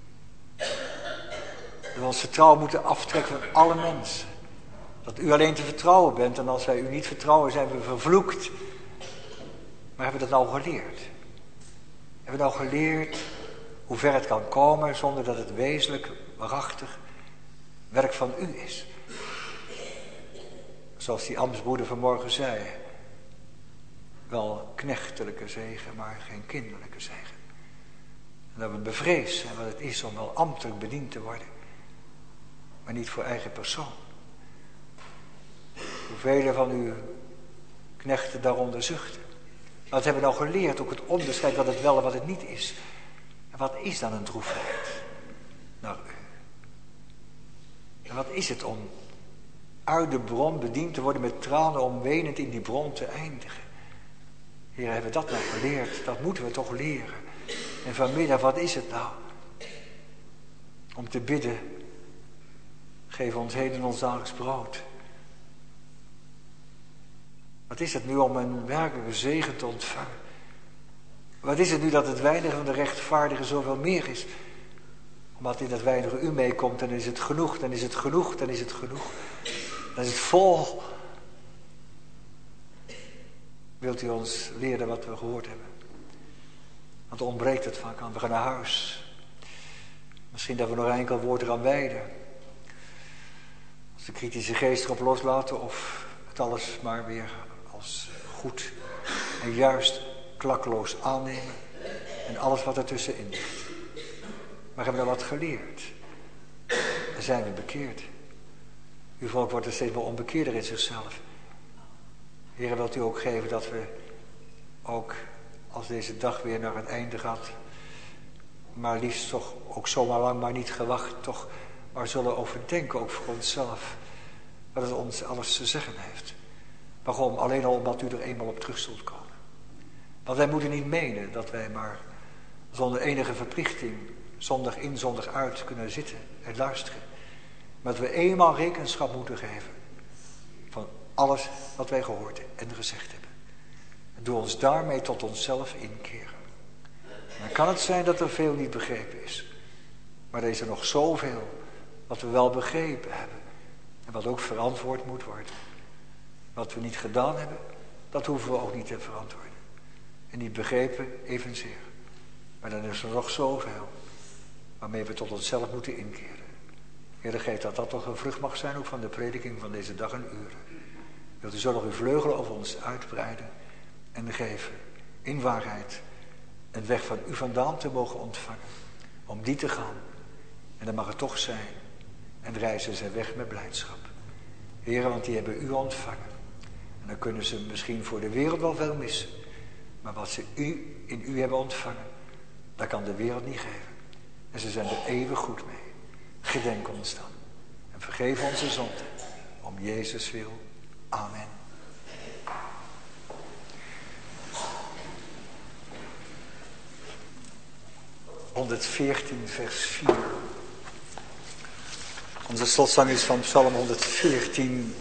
Dat we ons vertrouwen moeten aftrekken van alle mensen. Dat u alleen te vertrouwen bent en als wij u niet vertrouwen zijn we vervloekt. Maar hebben we dat nou geleerd? Hebben we nou geleerd hoe ver het kan komen zonder dat het wezenlijk, waarachtig werk van u is? Zoals die ambtsbroeder vanmorgen zei. Wel knechtelijke zegen, maar geen kinderlijke zegen. En dat we bevreesd zijn wat het is om wel ambtelijk bediend te worden. Maar niet voor eigen persoon. Hoeveel van uw knechten daaronder zuchten. Wat hebben we nou geleerd? Ook het onderscheid wat het wel en wat het niet is. En wat is dan een droefheid naar u? En wat is het om uit de bron bediend te worden met tranen om wenend in die bron te eindigen? Heer, hebben we dat nou geleerd? Dat moeten we toch leren. En vanmiddag, wat is het nou? Om te bidden, geef ons heden ons dagelijks brood. Wat is het nu om een werkelijke zegen te ontvangen? Wat is het nu dat het weinige van de rechtvaardigen zoveel meer is? Omdat in dat weinige u meekomt, dan is het genoeg, dan is het genoeg, dan is het genoeg. Dan is het vol. Wilt u ons leren wat we gehoord hebben? Want ontbreekt het vaak aan. We gaan naar huis. Misschien dat we nog een enkel woord eraan wijden. Als de kritische geest erop loslaten of het alles maar weer als goed en juist klakkeloos aannemen. En alles wat ertussenin ligt. Maar hebben we wat geleerd? En zijn we bekeerd? Uw volk wordt er steeds wel onbekeerder in zichzelf. Heer, wilt u ook geven dat we ook als deze dag weer naar het einde gaat, maar liefst toch ook zomaar lang maar niet gewacht, toch maar zullen overdenken, ook voor onszelf, wat het ons alles te zeggen heeft. Waarom? Alleen al omdat u er eenmaal op terug zult komen. Want wij moeten niet menen dat wij maar zonder enige verplichting zondag in, zondag uit kunnen zitten en luisteren. Maar dat we eenmaal rekenschap moeten geven van alles wat wij gehoord en gezegd hebben. Doe ons daarmee tot onszelf inkeren. Dan kan het zijn dat er veel niet begrepen is. Maar er is er nog zoveel wat we wel begrepen hebben. En wat ook verantwoord moet worden. Wat we niet gedaan hebben, dat hoeven we ook niet te verantwoorden. En niet begrepen, evenzeer. Maar dan is er nog zoveel waarmee we tot onszelf moeten inkeren. Heer, geef dat dat toch een vrucht mag zijn, ook van de prediking van deze dag en uren. Wilt u zo nog uw vleugelen over ons uitbreiden en geven, in waarheid, een weg van u vandaan te mogen ontvangen. Om die te gaan. En dat mag het toch zijn. En reizen zij weg met blijdschap. Heer, want die hebben u ontvangen. En dan kunnen ze misschien voor de wereld wel veel missen. Maar wat ze u in u hebben ontvangen, dat kan de wereld niet geven. En ze zijn er eeuwig goed mee. Gedenk ons dan. En vergeef onze zonden. Om Jezus wil. Amen. honderdveertien vers vier. Onze slotzang is van Psalm honderdveertien.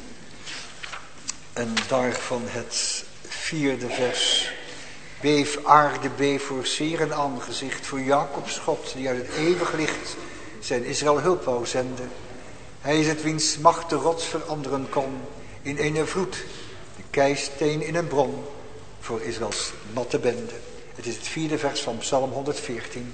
En daarvan het vierde vers. Beef aarde, beef voor zeer en aangezicht, voor Jacobs God, die uit het eeuwig licht zijn Israël hulp wou zenden. Hij is het wiens macht de rots veranderen kon in een vloed, de keisteen in een bron, voor Israëls matte bende. Het is het vierde vers van Psalm honderdveertien.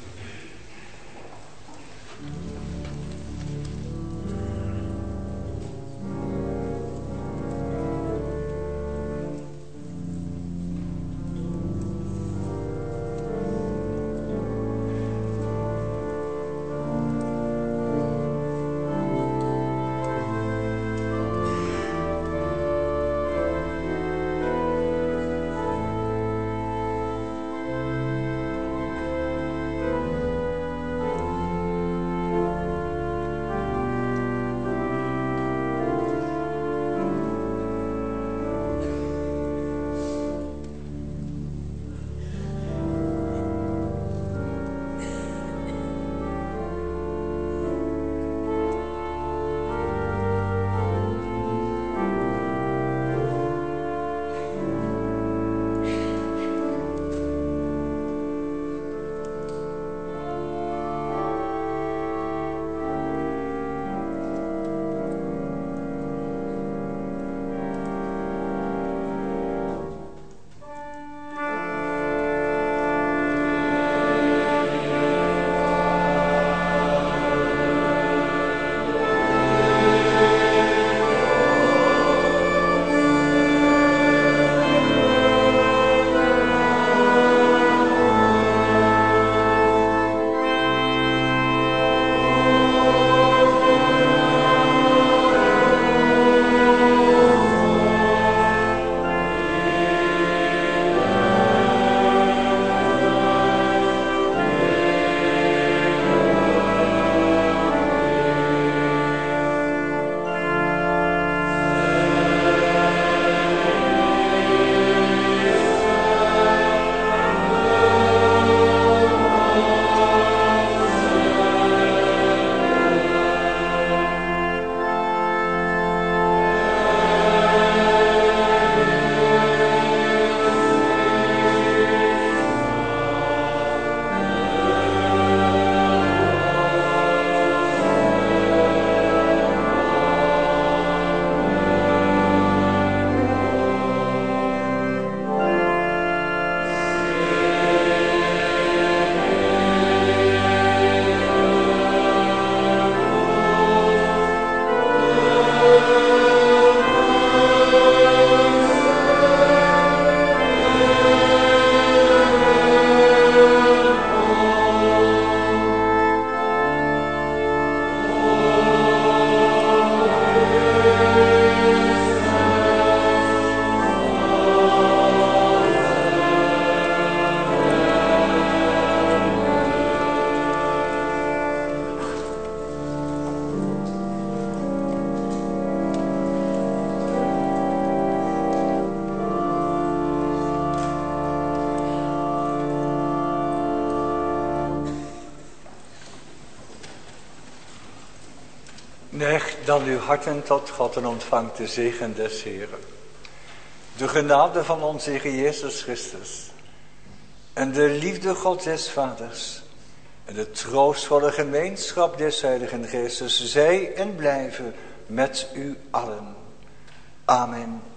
Neigt dan uw harten tot God en ontvangt de zegen des Heeren. De genade van onze Heer Jezus Christus en de liefde God des Vaders en de troostvolle gemeenschap des Heiligen Geestes zij en blijven met u allen. Amen.